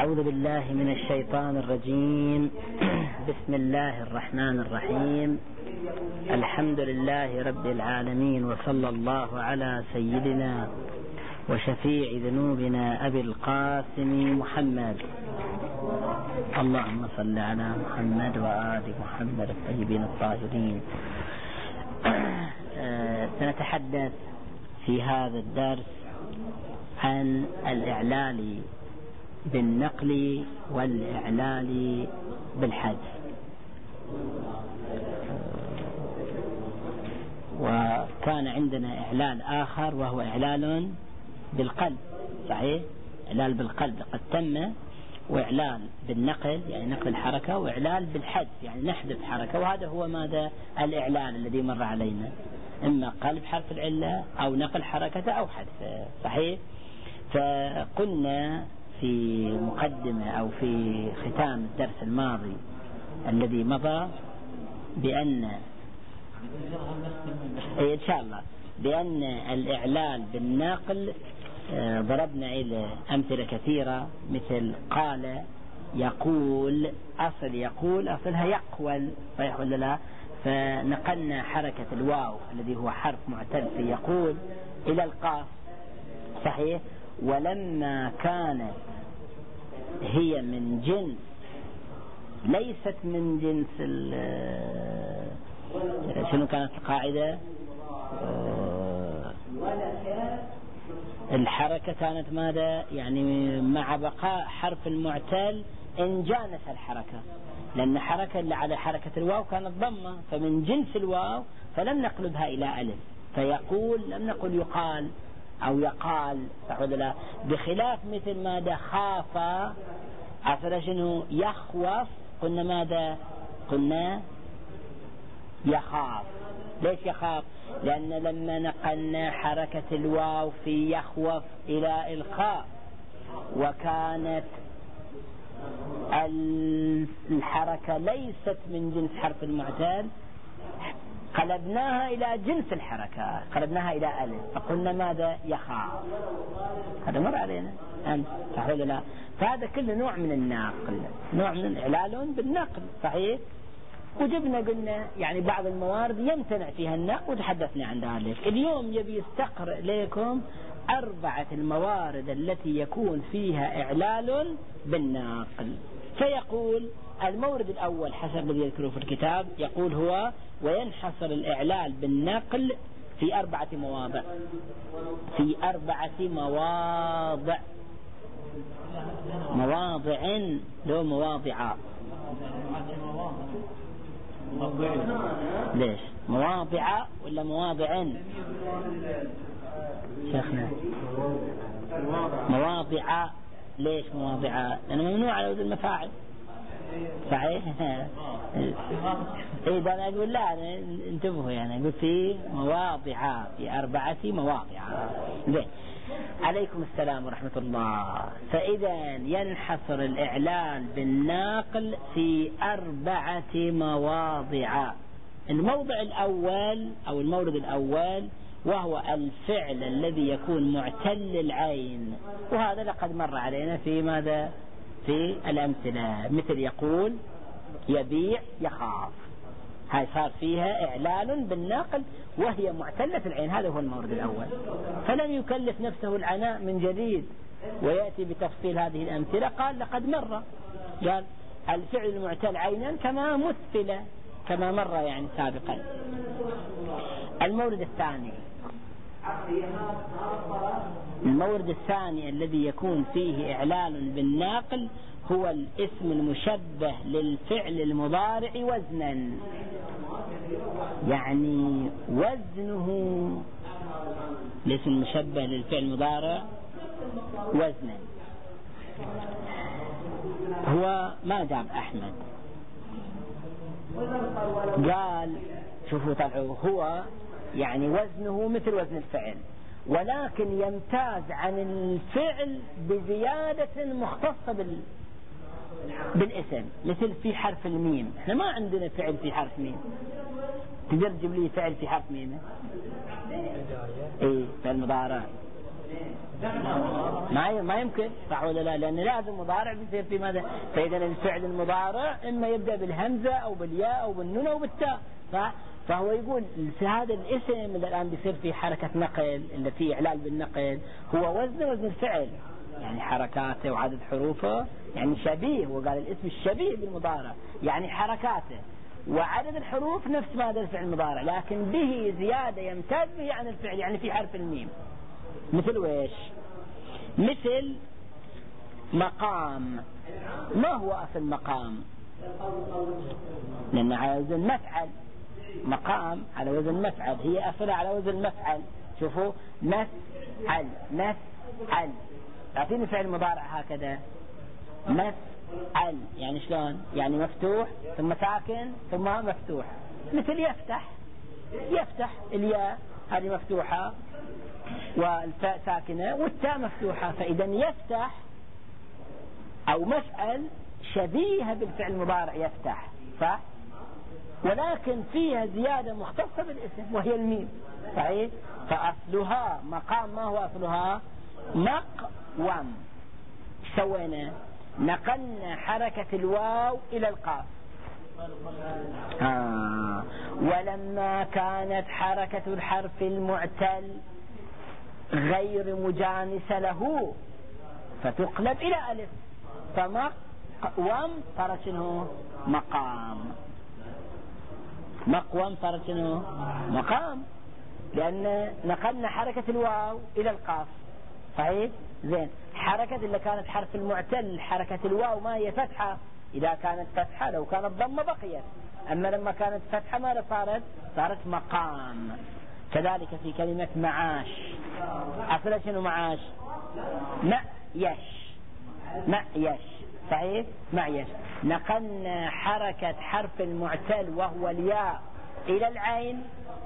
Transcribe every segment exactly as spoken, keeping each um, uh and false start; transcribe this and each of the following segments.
أعوذ بالله من الشيطان الرجيم. بسم الله الرحمن الرحيم. الحمد لله رب العالمين، وصلى الله على سيدنا وشفيع ذنوبنا أبي القاسم محمد. اللهم صل على محمد وآل محمد الطيبين الطاهرين. سنتحدث في هذا الدرس عن الإعلال بالنقل والإعلال بالحذف. وكان عندنا إعلال آخر وهو إعلال بالقلب، صحيح؟ إعلال بالقلب قد تم، وإعلال بالنقل يعني نقل الحركة، وإعلال بالحذف يعني نحذف حركة. وهذا هو ماذا؟ الإعلال الذي مر علينا، إما قلب حرف العلة أو نقل حركته أو حذفه، صحيح؟ فقلنا في مقدمة أو في ختام الدرس الماضي الذي مضى بأن إن شاء الله بأن الإعلال بالناقل ضربنا إلى أمثلة كثيرة، مثل قال، يقول، أصل يقول أصلها يقول، صحيح ولا لا؟ فنقلنا حركة الواو الذي هو حرف معتل في يقول إلى القاف، صحيح؟ ولما كانت هي من جنس ليست من جنس شنو كانت القاعدة؟ الحركة كانت ماذا؟ يعني مع بقاء حرف المعتل إن جانس الحركة، لأن حركة اللي على حركة الواو كانت ضمة، فمن جنس الواو، فلم نقلبها إلى ألف. فيقول لم نقل يقال أو يقال، صح ولا لا؟ بخلاف مثل ماذا؟ خاف، أصلا شنو؟ يخوف، قلنا ماذا؟ قلنا يخاف. ليش يخاف؟ لأن لما نقلنا حركة الواو في يخوف إلى الخاء، وكانت الحركة ليست من جنس حرف المعتل، قلبناها إلى جنس الحركة، قلبناها إلى ألف، فقلنا ماذا؟ يخاف. هذا مر علينا أنت، صح ولا لا؟ فهذا كله نوع من النقل، نوع من الإعلال بالنقل، صحيح؟ وجبنا قلنا يعني بعض الموارد يمتنع فيها النقل، وتحدثنا عن ذلك. اليوم يبي يستقرأ لكم أربعة الموارد التي يكون فيها إعلال بالنقل. فيقول المورد الأول حسب الذي يذكره في الكتاب، يقول هو وينحصر الإعلال بالنقل في أربعة مواضع، في أربعة مواضع مواضع لو مواضع ليش مواضع ولا مواضع؟ شيخنا مواضع، ليش مواضع؟ لأنه ممنوع على وزن المفاعل، صحيح؟ إذا أنا أقول لا، أنا انتبهوا، يعني أقول في مواضع، في أربعة مواضع. زين، عليكم السلام ورحمة الله. فإذا ينحصر الإعلال بالناقل في أربعة مواضع. الموضع الأول أو المورد الأول وهو الفعل الذي يكون معتل العين، وهذا لقد مر علينا في ماذا؟ في الأمثلة، مثل يقول، يبيع، يخاف. هاي صار فيها إعلال بالناقل وهي معتلة العين. هذا هو المورد الأول. فلم يكلف نفسه العناء من جديد ويأتي بتفصيل هذه الأمثلة، قال لقد مر، قال الفعل المعتل عينا كما مثل كما مر يعني سابقا. المورد الثاني المورد الثاني الذي يكون فيه إعلال بالناقل هو الاسم المشبه للفعل المضارع وزنا، يعني وزنه الاسم المشبه للفعل المضارع وزنا. هو ما جاب أحمد، قال شوفوا طلعوا، هو يعني وزنه مثل وزن الفعل، ولكن يمتاز عن الفعل بزيادة مختصة بال بالاسم، مثل في حرف الميم. احنا ما عندنا فعل في حرف ميم. تقدر تجيب لي فعل في حرف ميم؟ ايه، فعل مضارع ما ما يمكن، صح ولا لا؟ لأن لازم مضارع بيصير في ماذا؟ فإذا الفعل المضارع إما يبدأ بالهمزة أو بالياء أو بالنون أو بالتاء، صح؟ فهو يقول هذا الاسم اللي الآن بيصير فيه حركة نقل، اللي فيه إعلال بالنقل، هو وزن وزن الفعل، يعني حركاته وعدد حروفه يعني شبيه، وقال الاسم الشبيه بالمضارع، يعني حركاته وعدد الحروف نفس ماذا الفعل المضارع، لكن به زيادة يمتاز به عن الفعل، يعني في حرف الميم. مثل ويش؟ مثل مقام. ما هو أصل مقام؟ لأن على وزن مفعل، مقام على وزن مفعل، هي أصلها على وزن مفعل. شوفوا مفعل مفعل، أعطيني فعل مضارع هكذا مفعل، يعني شلون؟ يعني مفتوح ثم ساكن ثم مفتوح، مثل يفتح. يفتح الياء هذه مفتوحة والفاء ساكنة والتاء مفتوحة، فإذا يفتح أو مفعل شبيهة بالفعل المضارع يفتح، صح؟ ولكن فيها زيادة مختصة بالاسم وهي الميم، صحيح؟ فأصلها مقام. ما هو أصلها؟ مقوم. سوينا نقلنا حركة الواو إلى القاف. آه. ولما كانت حركة الحرف المعتل غير مجانسة له فتقلب إلى ألف، فمقوم صارت شنو؟ مقام. مقوم صارت شنو؟ مقام، لأن نقلنا حركة الواو إلى القاف، صحيح؟ زين. حركة اللي كانت حرف المعتل حركة الواو ما هي فتحة، إذا كانت فتحة لو كانت ضمة بقيت، أما لما كانت فتحة ماذا صارت؟ صارت مقام. كذلك في كلمة معاش، أصلا شنو معاش؟ مأيش. مأيش، صحيح؟ معيش. نقلنا حركة حرف المعتل وهو الياء إلى العين،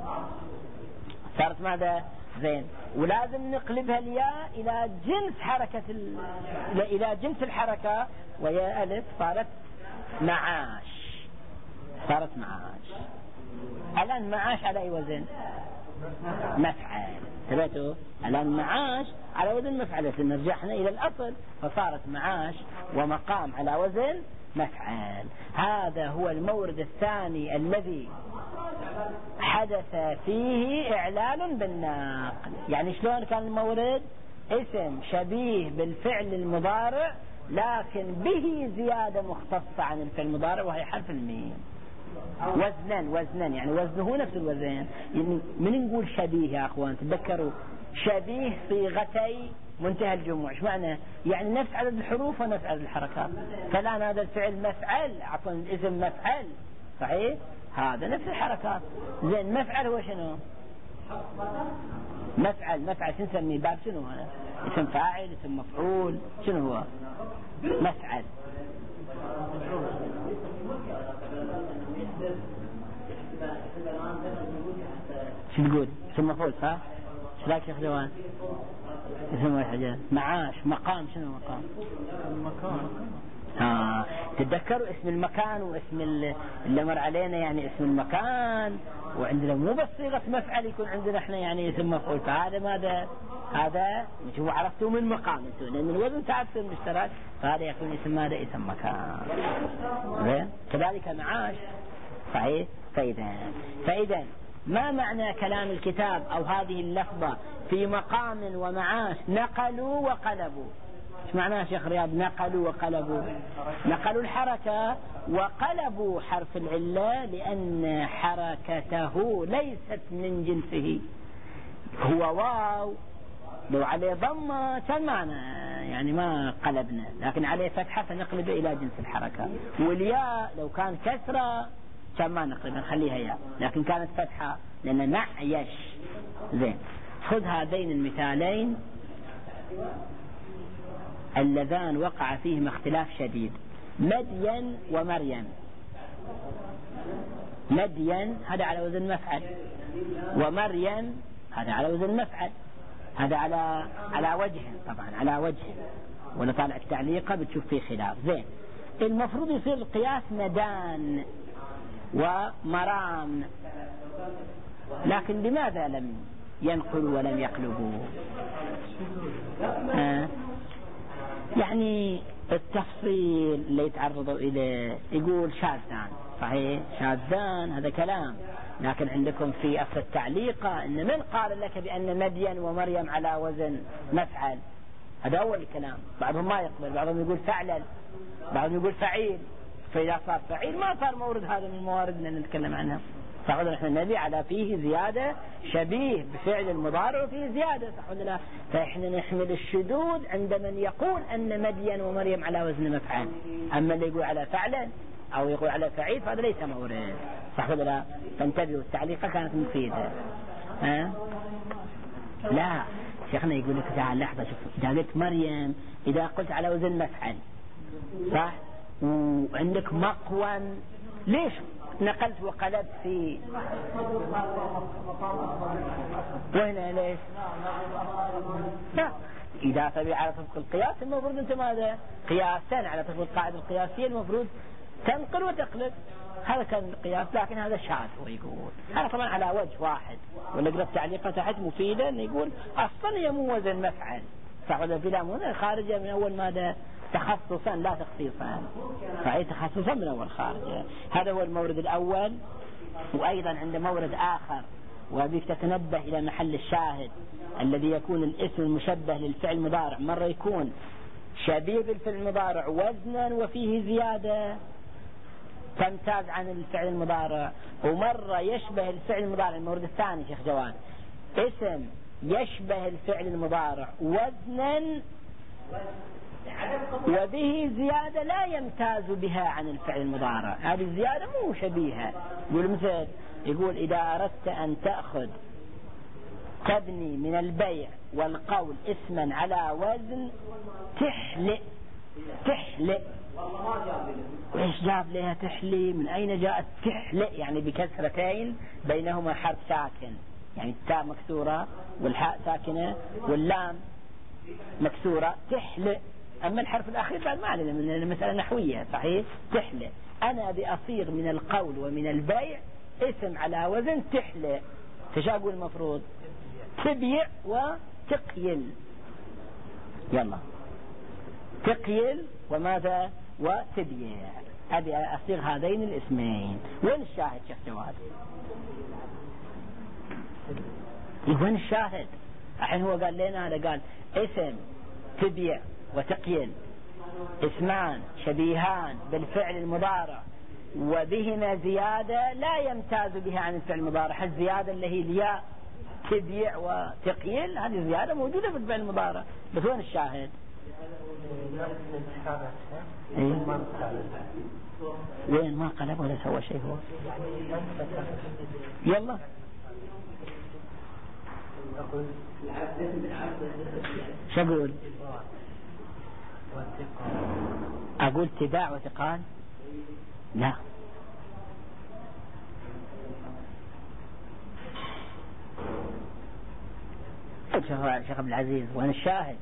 صارت ماذا؟ زين. ولازم نقلبها الياء إلى جنس حركة ال... إلى جنس الحركة وهي ألف، صارت معاش. صارت معاش. الآن معاش على أي وزن؟ مفعل. ثبتوا؟ الآن معاش على وزن مفعل، نرجعنا إلى الأصل فصارت معاش ومقام على وزن مفعل. هذا هو المورد الثاني الذي حدث فيه إعلال بالنقل. يعني شلون كان المورد؟ اسم شبيه بالفعل المضارع لكن به زيادة مختصة عن الفعل المضارع وهي حرف الميم. وزنا وزنا يعني وزنه نفس الوزن. يعني من نقول شبيه يا أخوان تذكروا شبيه صيغتي منتهى الجموع، ايش معنى؟ يعني نفس عدد الحروف ونفس عدد الحركات. فالآن هذا الفعل مفعل، عفوا الاسم مفعل، صحيح؟ هذا نفس الحركات. زين. مفعل هو شنو؟ مفعل مفعل شنو نسميه؟ باب شنو هذا؟ اسم فاعل، اسم مفعول، شنو هو؟ مفعل. شو تقول؟ اسم مفعول، صح؟ ايش رايك شيخ جوان؟ اسم واحد. معاش. مقام شنو مقام؟ المكان. آه. تتذكروا اسم المكان واسم اللي مر علينا، يعني اسم المكان، وعندنا مو بس صيغة مفعل يكون عندنا احنا يعني اسم مفعول. فهذا ماذا؟ هذا شوفوا عرفتوا من مقام انتم، لأن الوزن تعرفوا المشترك، فهذا يكون اسم ماذا؟ اسم مكان. زين. كذلك معاش، صحيح؟ فإذا فإذا ما معنى كلام الكتاب أو هذه اللفظة في مقام ومعاش؟ نقلوا وقلبوا. ايش معناه شيخ رياض نقلوا وقلبوا؟ نقلوا الحركة وقلبوا حرف العلة لأن حركته ليست من جنسه. هو واو لو عليه ضمة كان معنا يعني ما قلبنا، لكن عليه فتحة فنقلب إلى جنس الحركة. والياء لو كان كسرة كان ما نقلب نخليها ياء، لكن كانت فتحة لأن معيش. زين. خذ هذين المثالين اللذان وقع فيهما اختلاف شديد، مدين ومريم. مدين هذا على وزن مفعل، ومريم هذا على وزن مفعل. هذا على على وجه، طبعا على وجه، ولا طالع التعليقة بتشوف فيه خلاف. زين. المفروض يصير القياس مدان ومرام، لكن لماذا لم ينقل ولم يقلبوا. آه يعني التفصيل اللي يتعرضوا إليه يقول شاذان، صحيح شاذان هذا كلام، لكن عندكم في أصل التعليقة إن من قال لك بأن مدين ومريم على وزن مفعل، هذا أول الكلام. بعضهم ما يقبل، بعضهم يقول فعلل، بعضهم يقول فعيل، فإذا صار فعيل ما صار مورد هذا من الموارد اللي نتكلم عنها. صح ولا؟ احنا النبي على فيه زيادة شبيه بفعل المضارع وفيه زيادة، صح ولا لا؟ فاحنا نحمل الشذوذ عند من يقول أن مدين ومريم على وزن مفعل، أما اللي يقول على فعلا أو يقول على فعيل فهذا ليس مورد، صح ولا لا؟ فانتبهوا، التعليقة كانت مفيدة. ها؟ لا شيخنا يقول لك تعال لحظة، شوف إذا قلت مريم، إذا قلت على وزن مفعل صح وعندك مقوى، ليش نقلت وقلبت في وين ليش؟ لا إذا تبي على طبق القياس المفروض أنت ماذا؟ قياسا على طبق القاعدة القياسية المفروض تنقل وتقلب، هذا كان القياس، لكن هذا شاذ. هو يقول هذا طبعا على وجه واحد، ولا قرأت تعليقة تحت مفيدة إنه يقول أصلا هي مو وزن مفعل، صح ولا؟ بلا هنا خارجة من أول ماذا؟ تخصصا لا تخصيصا، فأي تخصصا من أول خارجة. هذا هو المورد الأول. وأيضا عند مورد آخر، وبيك تتنبه إلى محل الشاهد الذي يكون الاسم المشبه للفعل المضارع، مرة يكون شبيه بالفعل المضارع وزنا وفيه زيادة تمتاز عن الفعل المضارع، ومرة يشبه الفعل المضارع. المورد الثاني شيخ جواد، اسم يشبه الفعل المضارع وزنا وبه زيادة لا يمتاز بها عن الفعل المضارع، هذه الزيادة مو شبيهة. يقول مثل، يقول إذا أردت أن تأخذ تبني من البيع والقول اسما على وزن تحلئ، تحلئ، وإيش جاب لها تحلي؟ من أين جاءت تحلئ؟ يعني بكسرتين بينهما حرف ساكن، يعني التاء مكسورة والحاء ساكنة واللام مكسورة، تحلئ. أما الحرف الأخير بعد ما علينا من المسألة نحوية، صحيح؟ تحلئ. أنا بأصير من القول ومن البيع اسم على وزن تحلئ، تشاقوا المفروض تبيع وتقيل، يلا تقيل وماذا؟ وتبيع. أبي أصيغ هذين الاسمين. وين الشاهد شيخ جواد؟ وين الشاهد؟ الحين هو قال لنا، هذا قال اسم تبيع وتقيل اسمان شبيهان بالفعل المضارع وبهما زيادة لا يمتاز بها عن الفعل المضارع. الزيادة اللي هي الياء تبيع وتقيل، هذه زيادة موجودة في الفعل المضارع، بس وين الشاهد؟ إيه؟ وين ما قلب ولا سوى شيء هو؟ يلا شو أقول؟ أقول تباع وتقال؟ لا، شيخ عبد العزيز وين الشاهد؟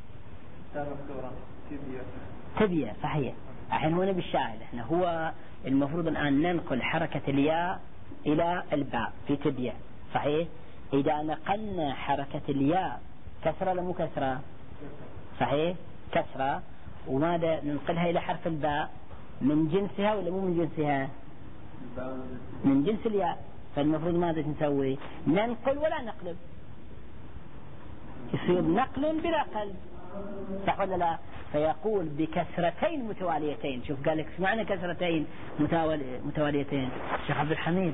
تبيع صحيح. الحين هو نبي الشاهد. احنا هو المفروض الآن ننقل حركة الياء إلى الباء في تبيع، صحيح؟ إذا نقلنا حركة الياء كسرة ولا مو كسرة؟ صحيح كسرة، وماذا ننقلها إلى حرف الباء من جنسها ولا مو من جنسها؟ من جنس الياء. فالمفروض ماذا نسوي؟ ننقل ولا نقلب، يصير نقل بلا قلب، صح ولا لا؟ فيقول بكسرتين متواليتين. شوف قال لك ايش معنى كسرتين متوالي متواليتين شيخ عبد الحميد؟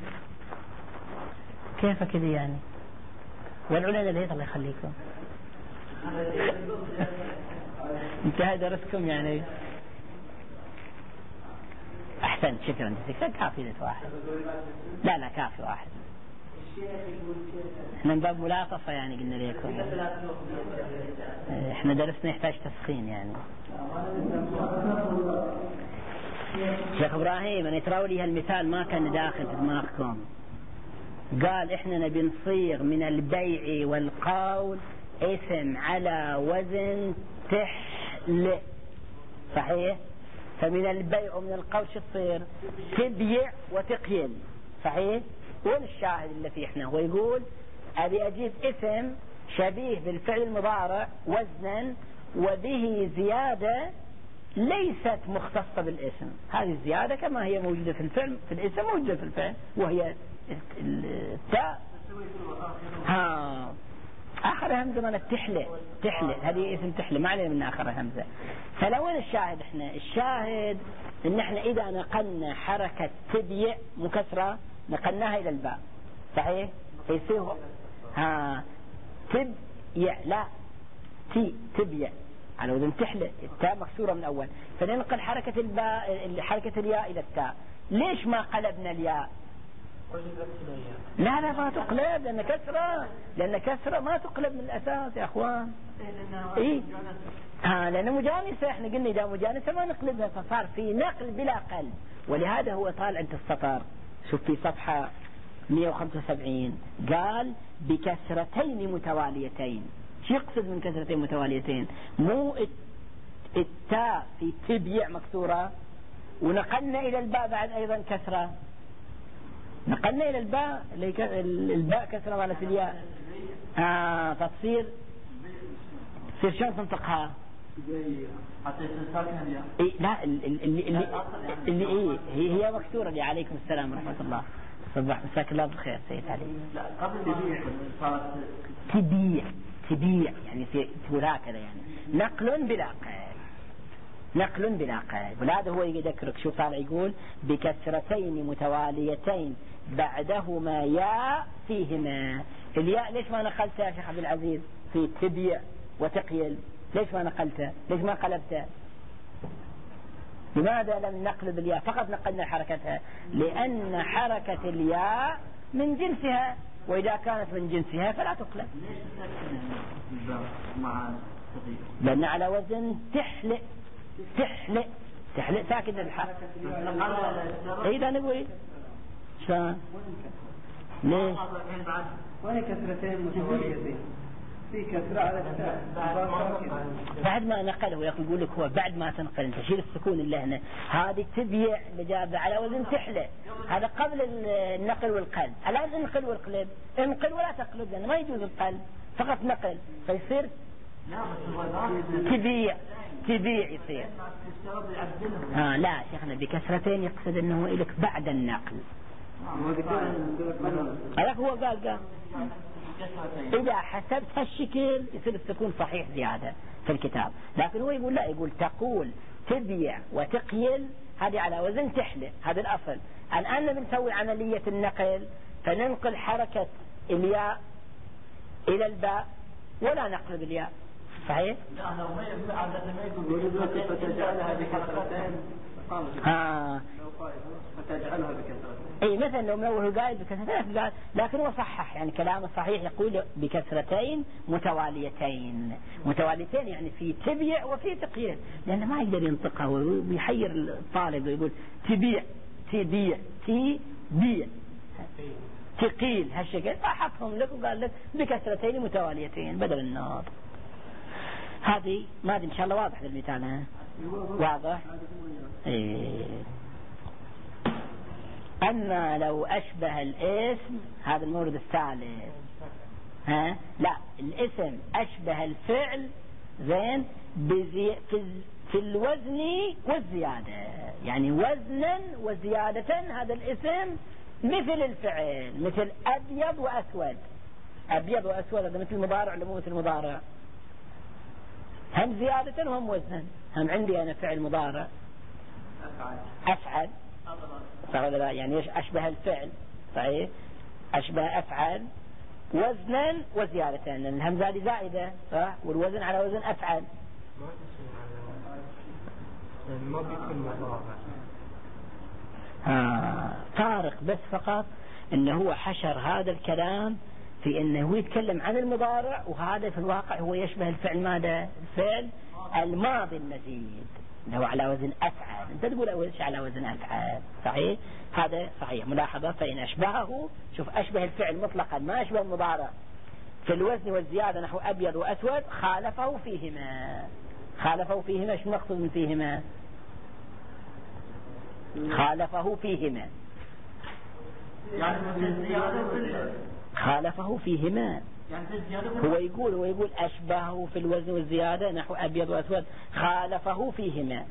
كيف كذا يعني؟ والعلماء ليه الله يخليكم انتهى درسكم يعني. احسنت شكرا جزيلا. كافي واحد، لا لا كافي واحد، احنا من باب ملاطفة يعني قلنا لكم، احنا درسنا يحتاج تسخين يعني. شيخ ابراهيم انا تراوي لي هالمثال ما كان داخل في دماغكم. قال احنا نبي نصيغ من البيع والقول اسم على وزن تحلئ، صحيح؟ فمن البيع ومن القول شو تصير؟ تبيع وتقيل، صحيح؟ وين الشاهد اللي فيه؟ احنا هو يقول أبي أجيب اسم شبيه بالفعل المضارع وزنا وبه زيادة ليست مختصة بالاسم. هذه الزيادة كما هي موجودة في الفعل في الاسم موجودة في الفعل، وهي التاء. ها آخر همزة من التحلة، تحلة هذه اسم تحلة، ما علينا من آخر همزة. فلو وين الشاهد؟ احنا الشاهد ان احنا اذا نقلنا حركة تبيع مكسرة نقلناها الى الباء، صحيح؟ يصير ها تبيع، لا تي تبيع على وزن تحلة، التاء مكسورة من اول، فننقل حركة الباء حركة الياء الى التاء. ليش ما قلبنا الياء؟ لا لا ما تقلب، لأن كسرة لأن كسرة ما تقلب من الأساس يا أخوان. إيه ها لأن مجانسة، إحنا قلنا إذا مجانسة ما نقلبها، فصار في نقل بلا قلب. ولهذا هو طالع أنت السطر، شوف في صفحة مئة وخمسة وسبعين قال بكسرتين متواليتين. شو يقصد من كسرتين متواليتين؟ مو التاء في تبيع مكسورة ونقلنا إلى الباء بعد أيضا كسرة، نقلنا إلى الباء الباء كسرة مالت الياء، آه فتصير تصير شلون تنطقها؟ إيه لا اللي اللي اللي إيه هي هي مكسورة. اللي عليكم السلام ورحمة الله، صباح مساك الله بالخير سيد علي. لا قبل صارت تبيع تبيع يعني تقول هكذا، يعني نقل بلا قيد، نقل بلا قيد. ولهذا هو يذكرك، شوف طالع يقول بكسرتين متواليتين بعدهما ياء فيهما. الياء ليش ما نقلتها يا شيخ عبد العزيز في تبيع وتقيل؟ ليش ما نقلتها؟ ليش ما قلبتها؟ لماذا لم نقلب الياء، فقط نقلنا حركتها؟ لأن حركة الياء من جنسها، وإذا كانت من جنسها فلا تقلب. لأن على وزن تحلئ تحلئ تحلئ ساكن الحاء. إذا نقول شلون؟ ليش؟ وين كسرتين متواليتين؟ في كسرة على التاء بعد ما نقله يقول لك هو بعد ما تنقل انت شيل السكون اللي هنا، هذه تبيع اللي جاب على وزن تحلى، هذا قبل النقل والقلب. الآن انقل والقلب، انقل ولا تقلب لأن ما يجوز القلب، فقط نقل فيصير تبيع تبيع يصير. آه لا شيخنا بكسرتين يقصد انه إلك بعد النقل. هذا هو قال قال إذا حسبت هالشكل يصير السكون صحيح زيادة في الكتاب، لكن هو يقول لا، يقول تقول تبيع وتقيل هذه على وزن تحلى، هذا الأصل. الآن بنسوي عملية النقل فننقل حركة الياء إلى الباء ولا نقلب الياء، صحيح؟ لا لو ما يقول فتجعلها بكسرتين ها فتجعلها بكسرتين. اي مثلا لو منوه قايل بكسرتين قال، لكن هو صحح يعني كلامه صحيح، يقول بكسرتين متواليتين. متواليتين يعني في تبيع وفي تقييل، لأنه ما يقدر ينطقها ويحير الطالب ويقول تبيع تبيع تبيع تقيل هالشكل، فحطهم لك وقال لك بكسرتين متواليتين بدل النار. هذه ما ادري ان شاء الله واضح المثال. ها واضح. إيه. اما لو اشبه الاسم، هذا المورد الثالث. ها لا الاسم اشبه الفعل زين بزي... في... في الوزن والزيادة، يعني وزنا وزيادة. هذا الاسم مثل الفعل، مثل ابيض واسود. ابيض واسود هذا مثل المضارع ولا مو مثل المضارع؟ هم زيادة وهم وزنا. هم عندي أنا فعل مضارع أفعل صار لا يعني ايش أشبه الفعل، صحيح أشبه أفعل وزنا وزيادة، لأن الهمزة هذه زائدة صح، والوزن على وزن أفعل. ما بيكون مضارع. آه فارق بس فقط إنه هو حشر هذا الكلام في انه هو يتكلم عن المضارع، وهذا في الواقع هو يشبه الفعل ماذا؟ الفعل الماضي المزيد اللي هو على وزن افعل. انت تقول اول شيء على وزن افعل، صحيح؟ هذا صحيح ملاحظة. فإن اشبهه، شوف اشبه الفعل مطلقا ما اشبه المضارع في الوزن والزيادة نحو ابيض واسود، خالفه فيهما. خالفه فيهما شو نقصد من فيهما؟ خالفه فيهما يعني مثل زيادة خالفه فيهما. هو يقول هو يقول أشبهه في الوزن والزيادة نحو أبيض وأسود، خالفه فيهما.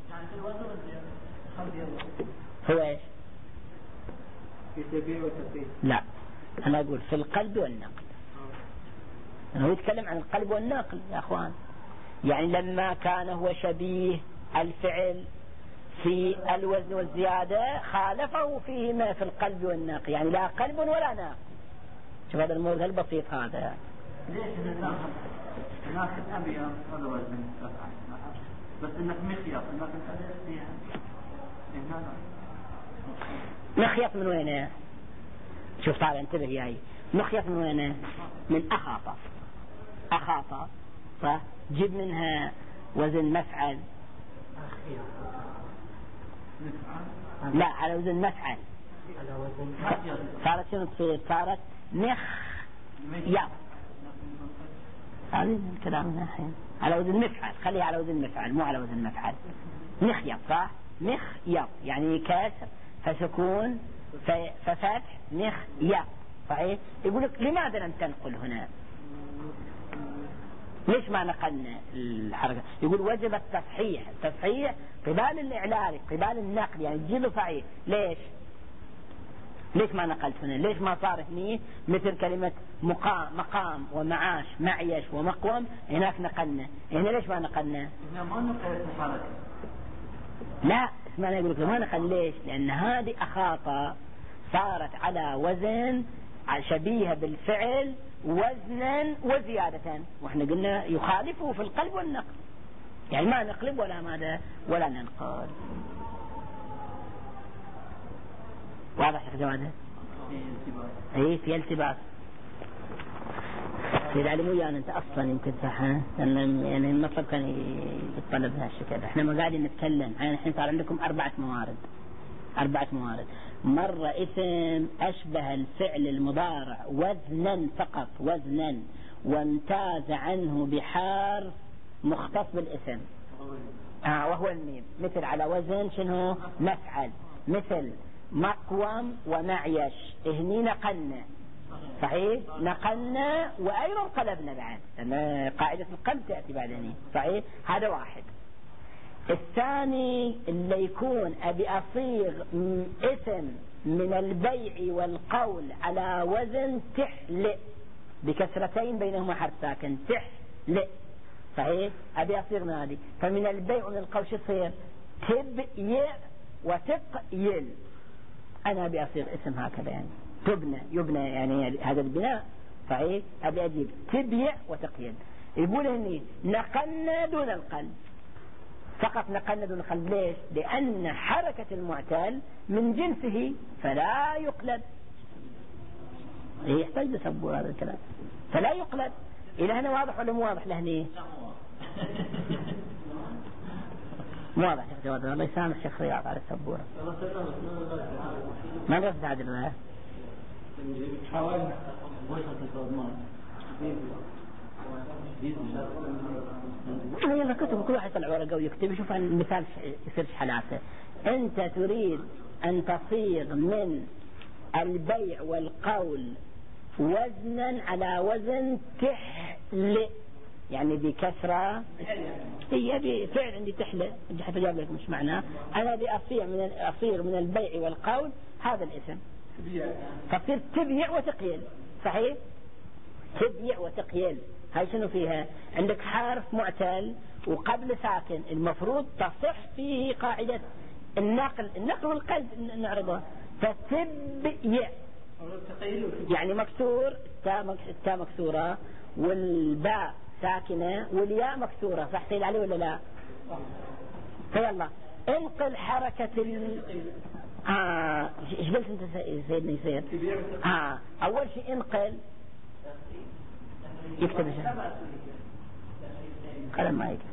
هو إيش؟ في تبيع وتقييد. لا، أنا أقول في القلب والنقل. هو يتكلم عن القلب والنقل يا أخوان. يعني لما كان هو شبيه الفعل في الوزن والزيادة خالفه فيهما في القلب والنقل، يعني لا قلب ولا نقل. شوف هذا المورد البسيط هذا. ليش الناس ناخذ أبيض هذا وزن بس إنك مخيط إنك أبيض فيها مخيط من وينه؟ شوف تعال انتبه ياي، مخيط من وينه؟ من أخاطة. أخاطة صح؟ جيب منها وزن مفعل. لا، على وزن مفعل. صارت شنو تصير؟ صارت مخ يا هذا الكلام الحين على وزن مفعل. خليه على وزن مفعل مو على وزن مفعل. مخيط صح؟ مخيط يعني كسر فسكون ففتح مخيط صحيح. يقول لك لماذا لم تنقل هنا؟ ليش ما نقلنا الحركة؟ يقول وجب التصحيح. التصحيح قبال الإعلال قبال النقل، يعني تجيله صحيح. ليش ليش ما نقلت هنا؟ ليش ما صار هني مثل كلمة مقام مقام ومعاش معيش ومقوم هناك نقلنا، هنا ليش ما نقلنا؟ هنا ما نقلت الحركة. لا اسمعنا، يقول لك ما نقل. ليش؟ لأن هذه أخاطة صارت على وزن شبيهة بالفعل وزنا وزيادة، واحنا قلنا يخالفه في القلب والنقل، يعني ما نقلب ولا ماذا ولا ننقل. واضح يا جماعة؟ اي في التباس. سيد علي مو يعني انت اصلا يمكن صح، لان يعني المطلب كان يتطلب بهالشكل. احنا ما قاعدين نتكلم، يعني الحين صار عندكم اربعة موارد. اربعة موارد. مرة اسم اشبه الفعل المضارع وزنا فقط وزنا وامتاز عنه بحرف مختص بالاسم آه وهو الميم، مثل على وزن شنو مفعل، مثل مقوم ومعيش. هني نقلنا صحيح، نقلنا وايضا قلبنا بعد، لان قاعدة القلب تأتي بعد هني صحيح. هذا واحد. الثاني اللي يكون ابي اصيغ اسم من البيع والقول على وزن تحلئ بكسرتين بينهما حرف ساكن، تحلئ صحيح. ابي اصيغ من هذه، فمن البيع ومن القول شو يصير؟ تبيع وتقيل. انا ابي اصيغ اسم هكذا، يعني تبنى يبنى، يعني هذا البناء صحيح. ابي اجيب تبيع وتقيل. يقول هني نقلنا دون القلب، فقط نقلنا دون القلب. ليش؟ لأن حركة المعتل من جنسه فلا يقلب. يحتاج لسبور هذا الكلام، فلا يقلب. إلى هنا واضح ولا مو واضح لهني؟ مو واضح شيخ جواد، الله يسامح شيخ رياض على السبورة. ما قصد هذا الرأي. يلا كتب كل واحد يطلع ورقة ويكتب يشوف المثال يصير حلاته. أنت تريد أن تصير من البيع والقول وزنا على وزن تحلئ، يعني بكسرة هي بفعل عندي تحلئ، عندي حتى جاب لك مش معناه. أنا بأصير من أصير من البيع والقول هذا الاسم، فتصير تبيع وتقيل صحيح. تبيع وتقيل هاي شنو فيها؟ عندك حرف معتل وقبل ساكن، المفروض تصح فيه قاعدة النقل النقل والقلب نعرضها. فتبيع يعني مكسور، التاء مكسورة والباء ساكنة والياء مكسورة، صح سيد علي ولا لا؟ فيلا انقل حركة ال... آه ايش قلت انت سيدنا يصير؟ آه اول شيء انقل، يكتب ايش؟ قلم ما يكتب.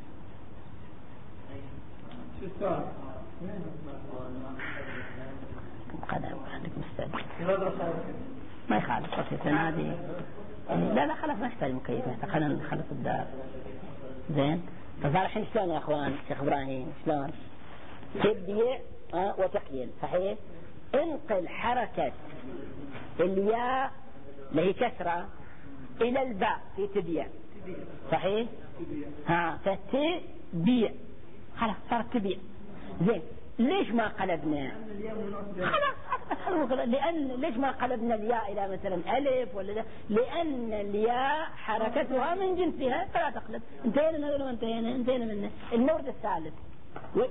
قلم عندك مستعد ما يخالف بسيطة هذه. لا لا خلاص ما يحتاج مكيفة، خلينا نخلص الدار زين. فصار الحين شلون يا اخوان شيخ ابراهيم؟ شلون تبيع آه وتقيل صحيح. انقل حركة الياء اللي هي كسرة إلى الباء في تبيع، صحيح؟ ها فتبيع خلاص صارت تبيع. زين ليش ما قلبنا؟ خلاص لأن ليش ما قلبنا الياء إلى مثلا ألف ولا ده؟ لأن الياء حركتها من جنسها فلا تقلب. انتهينا من هذا انتهينا انتهينا منه. المورد الثالث وش؟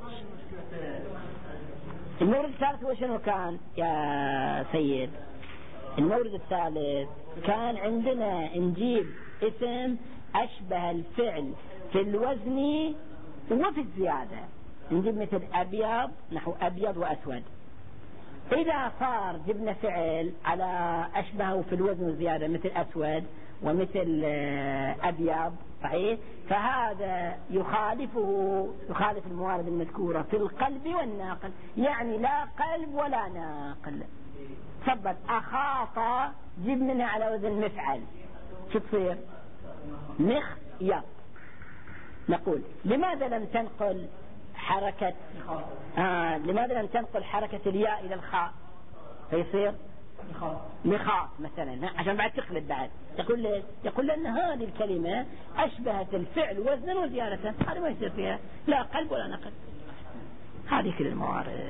المورد الثالث وشنو كان يا سيد؟ المورد الثالث كان عندنا نجيب اسم أشبه الفعل في الوزن وفي الزيادة. نجيب مثل أبيض نحو أبيض وأسود. إذا صار جبنا فعل على أشبهه في الوزن والزيادة مثل أسود ومثل أبيض، صحيح؟ فهذا يخالفه يخالف الموارد المذكورة في القلب والناقل، يعني لا قلب ولا ناقل. تفضل أخاط جيب منها على وزن مفعل، شو تصير؟ مخيط. نقول لماذا لم تنقل حركة آه لماذا لم تنقل حركة الياء إلى الخاء فيصير مخاط مثلا، عشان بعد تقلب بعد. يقول ليه؟ يقول لأن هذه الكلمة أشبهت الفعل وزنا وزيادة، هذا ما يصير فيها لا قلب ولا نقل. هذه كل الموارد،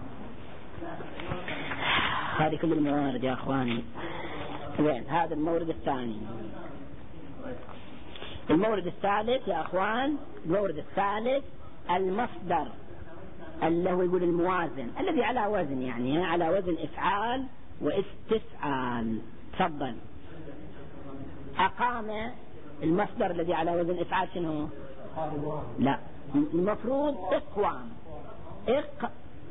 هذه كل الموارد يا أخواني. وين هذا المورد الثاني؟ المورد الثالث يا أخوان، المورد الثالث المصدر اللي هو يقول الموازن الذي على وزن، يعني على وزن إفعال واستفعال. تفضل. أقام المصدر الذي على وزن إفعال شنو؟ لا، المفروض إقوام. إق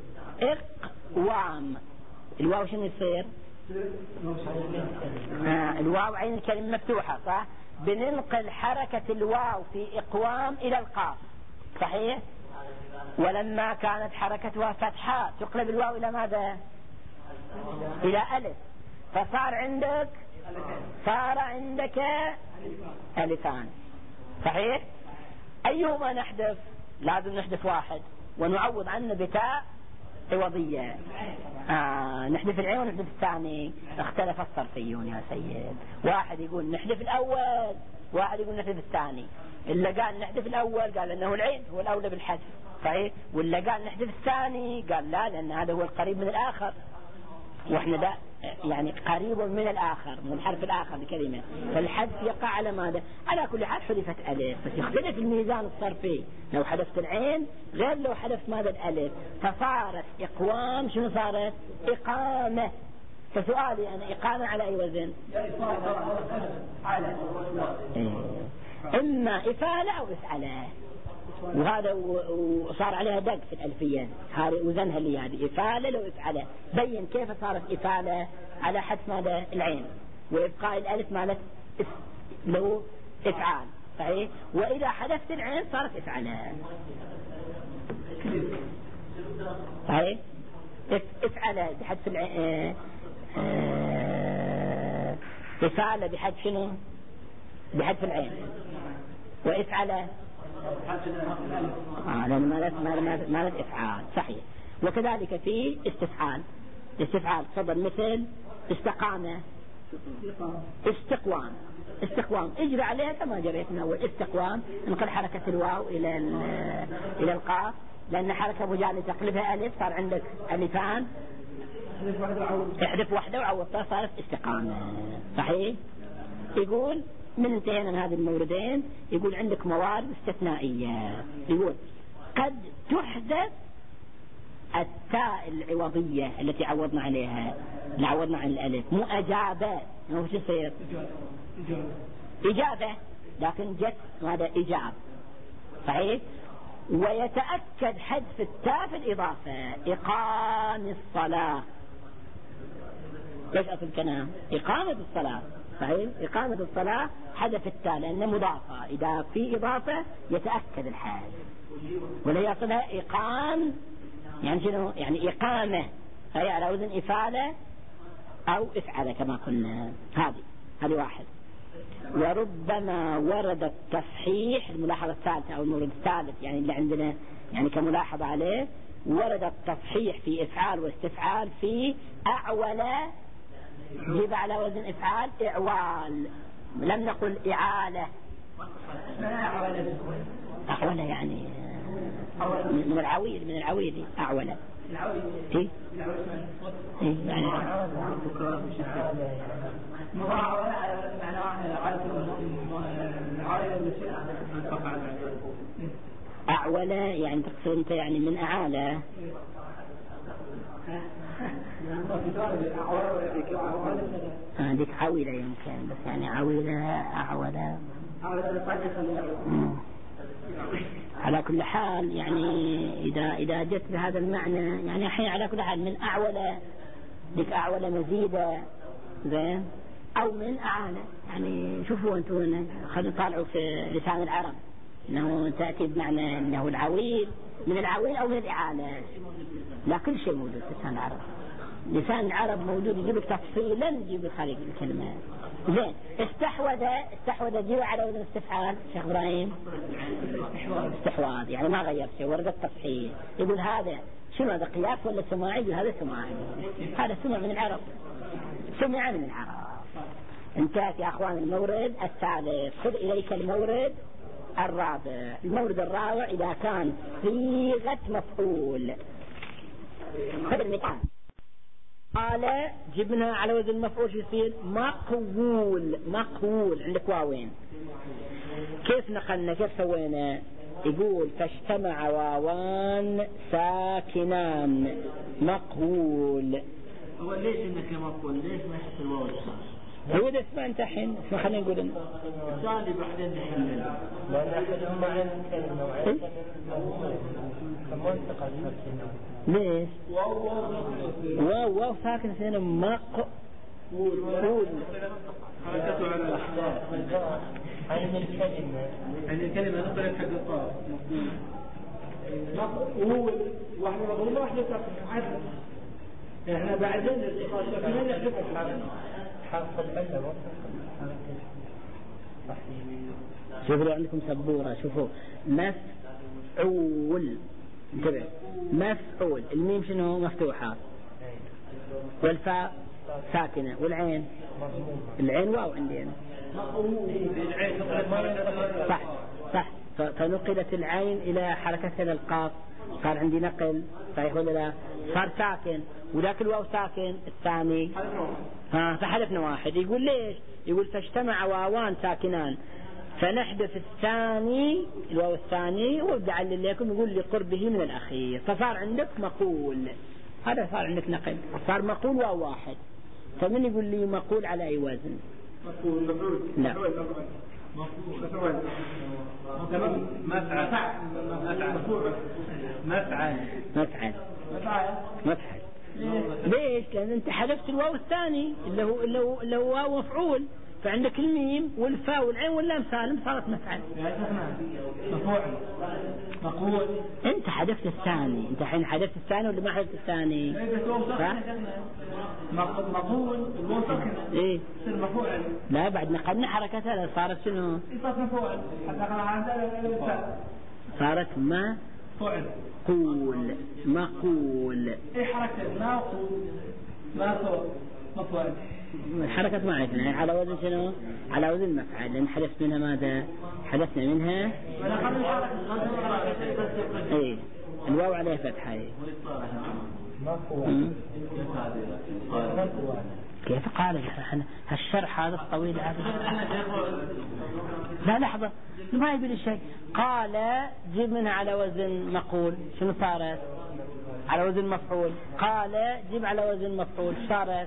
إقوام الواو شنو يصير؟ آه الواو عين الكلمة مفتوحة، صح؟ بننقل حركة الواو في إقوام إلى القاف، صحيح؟ ولما كانت حركتها فتحة تقلب الواو إلى ماذا؟ إلى ألف، فصار عندك صار عندك ألفان، صحيح؟ أيهما نحذف؟ لازم نحذف واحد ونعوض عنه بتاء عوضية. آه نحذف العين ونحذف الثاني. اختلف الصرفيون يا سيد، واحد يقول نحذف الأول، واحد يقول نحذف الثاني. اللي قال نحذف الأول قال أنه العين هو الأولى بالحذف، صحيح؟ واللي قال نحذف الثاني قال لا، لأن هذا هو القريب من الآخر، واحنا ده يعني قريب من الآخر، من الحرف الآخر لكلمة، فالحذف يقع على ماذا؟ على كل حال حذفت ألف، بس يختلف الميزان الصرفي. لو حذفت العين غير لو حذفت ماذا؟ الألف، فصارت إقوام شنو صارت؟ إقامة. فسؤالي أنا إقامة على أي وزن؟ إيه. إما إفالة أو إفعلة، وهذا وصار عليها دق في الألفية، هذه وزنها اللي هذه إفالة لو إفعلة. بين كيف صارت إفالة على حذف ماذا؟ العين، وإبقاء الألف مالت لو إفعال، صحيح؟ وإذا حذفت العين صارت إفعلة، صحيح؟ إفعلة بحذف العين، إفالة بحذف شنو؟ بحذف العين، وإفعلة آه لأن مالت مالت مالت إفعال، صحيح. وكذلك في استفعال، استفعال تفضل مثل استقامة، استقوام، استقوام اجري عليها كما جريت من أول. استقوام نقل حركة الواو إلى إلى القاف، لأن حركة مجانة تقلبها ألف، صار عندك ألفان، احذف واحدة وعوضتها صارت استقامة، صحيح. يقول من انتهينا من هذه الموردين، يقول عندك موارد استثنائية. يقول قد تحدث التاء العوضية التي عوضنا عليها، اللي عوضنا عن الألف، مؤجابة. ما شو يصير؟ إجابة، لكن جت هذا إجاب، صحيح. ويتأكد حذف التاء في الإضافة. إقام الصلاة، ايش أصل الكلام؟ إقامة الصلاة، صحيح. إقامة الصلاة حذف التاء لأنه مضافة، إذا في إضافة يتأكد الحال، ولا يصلها إقام يعني شنو؟ يعني إقامة، هي على وزن إفالة أو إفعلة كما قلنا. هذه هذه واحد. وربما ورد التصحيح، الملاحظة الثالثة أو المورد الثالث يعني اللي عندنا يعني كملاحظة عليه، ورد التصحيح في إفعال واستفعال في أعول جيب على وزن افعال اعوال، لم نقل اعالة. اعولة يعني من العويل، من العويل اعولة. ايه ايه يعني أعولة يعني تقصد أنت يعني من أعالى. هذيك عويلة يمكن، بس يعني عويلة أعولة. على كل حال يعني إذا إذا جت بهذا المعنى يعني الحين على كل حال من أعولة، ديك أعولة مزيدة زين، أو من أعالة. يعني شوفوا أنتم خلوا طالعوا في لسان العرب أنه تأتي بمعنى أنه العويل، من العويل أو من الإعالة. لا كل شيء موجود في لسان العرب. لسان العرب موجود، يجيب لك تفصيلا يجيب خارج الكلمة. زين استحوذ، استحوذ جيب على وزن استفعال شيخ إبراهيم. استحواذ يعني ما غير شيء، ورد التصحيح. يقول هذا شنو هذا قياس ولا سماعي؟ يقول هذا سماعي، هذا سمع من العرب، سمع من العرب. انتهت يا أخوان المورد الثالث. خذ إليك المورد الرابع. المورد الرابع إذا كان صيغة مفعول. خذ المثال. قال جبنا على وزن مفعول شو يصير؟ مقول. مقول عندك واوين. كيف نقلنا؟ كيف سوينا؟ يقول فاجتمع واوان ساكنان مقول. هو ليش انك مقول؟ ليش ما يحط الواو الثاني؟ هو ده اسمه انت حين اسمه خلينا نقول الثاني بعدين نحلل. لا نحن معا كلمة وعين كمنطقة ساكنة. ليش؟ واو واو ساكن سين مق قول. حركته على الأحداث. عين الكلمة. عين الكلمة نقلت حق الطاء. مقول. واحنا نقول واحدة ساكنة عدل. احنا بعدين الاتقاء ساكنة نحذف حرف العلة. شوفوا لو عندكم سبورة شوفوا مفعول. انتبه مفعول. الميم شنو؟ مفتوحة، والفاء ساكنة، والعين العين واو عندنا. صح صح. فنقلت العين إلى حركتها للقاف، صار عندي نقل صحيح ولا لا؟ صار ساكن، وذاك الواو ساكن الثاني ها فحذفنا واحد. يقول ليش؟ يقول فاجتمع واوان ساكنان فنحذف الثاني الواو الثاني وبدعل لكم يقول لقربه من الأخير، فصار عندك مقول. هذا صار عندك نقل، صار مقول واو واحد. فمن يقول لي مقول على أي وزن؟ مقول مفعول. لا مفعول. مفعل. مفعل. مفعل. مفعل. ليش؟ لأن أنت حذفت الواو الثاني اللي هو اللي هو اللي هو واو مفعول، فعندك الميم والفاء والعين واللام سالم صارت مفعل. مفعول. مقول. أنت حذفت الثاني، أنت حين حذفت الثاني ولا ما حذفت الثاني؟ مقول. إيه؟ يصير مفعول. لا بعد نقلنا حركتها صارت شنو؟ صارت مفعول. صارت ما فعل. قول. مقول. ايه حركة ما قول ما قول مفعول. الحركة ما عرفنا على وزن شنو؟ على وزن مفعل، لأن حدث منها ماذا؟ حدثنا منها ايه الواو عليها فتحة. ايه كيف قال هالشرح هذا الطويل هذا؟ لا لحظة ما يبي شيء. قال جيب منها على وزن مقول، شنو صارت؟ على وزن مفعول. قال جيب على وزن مفعول، صارت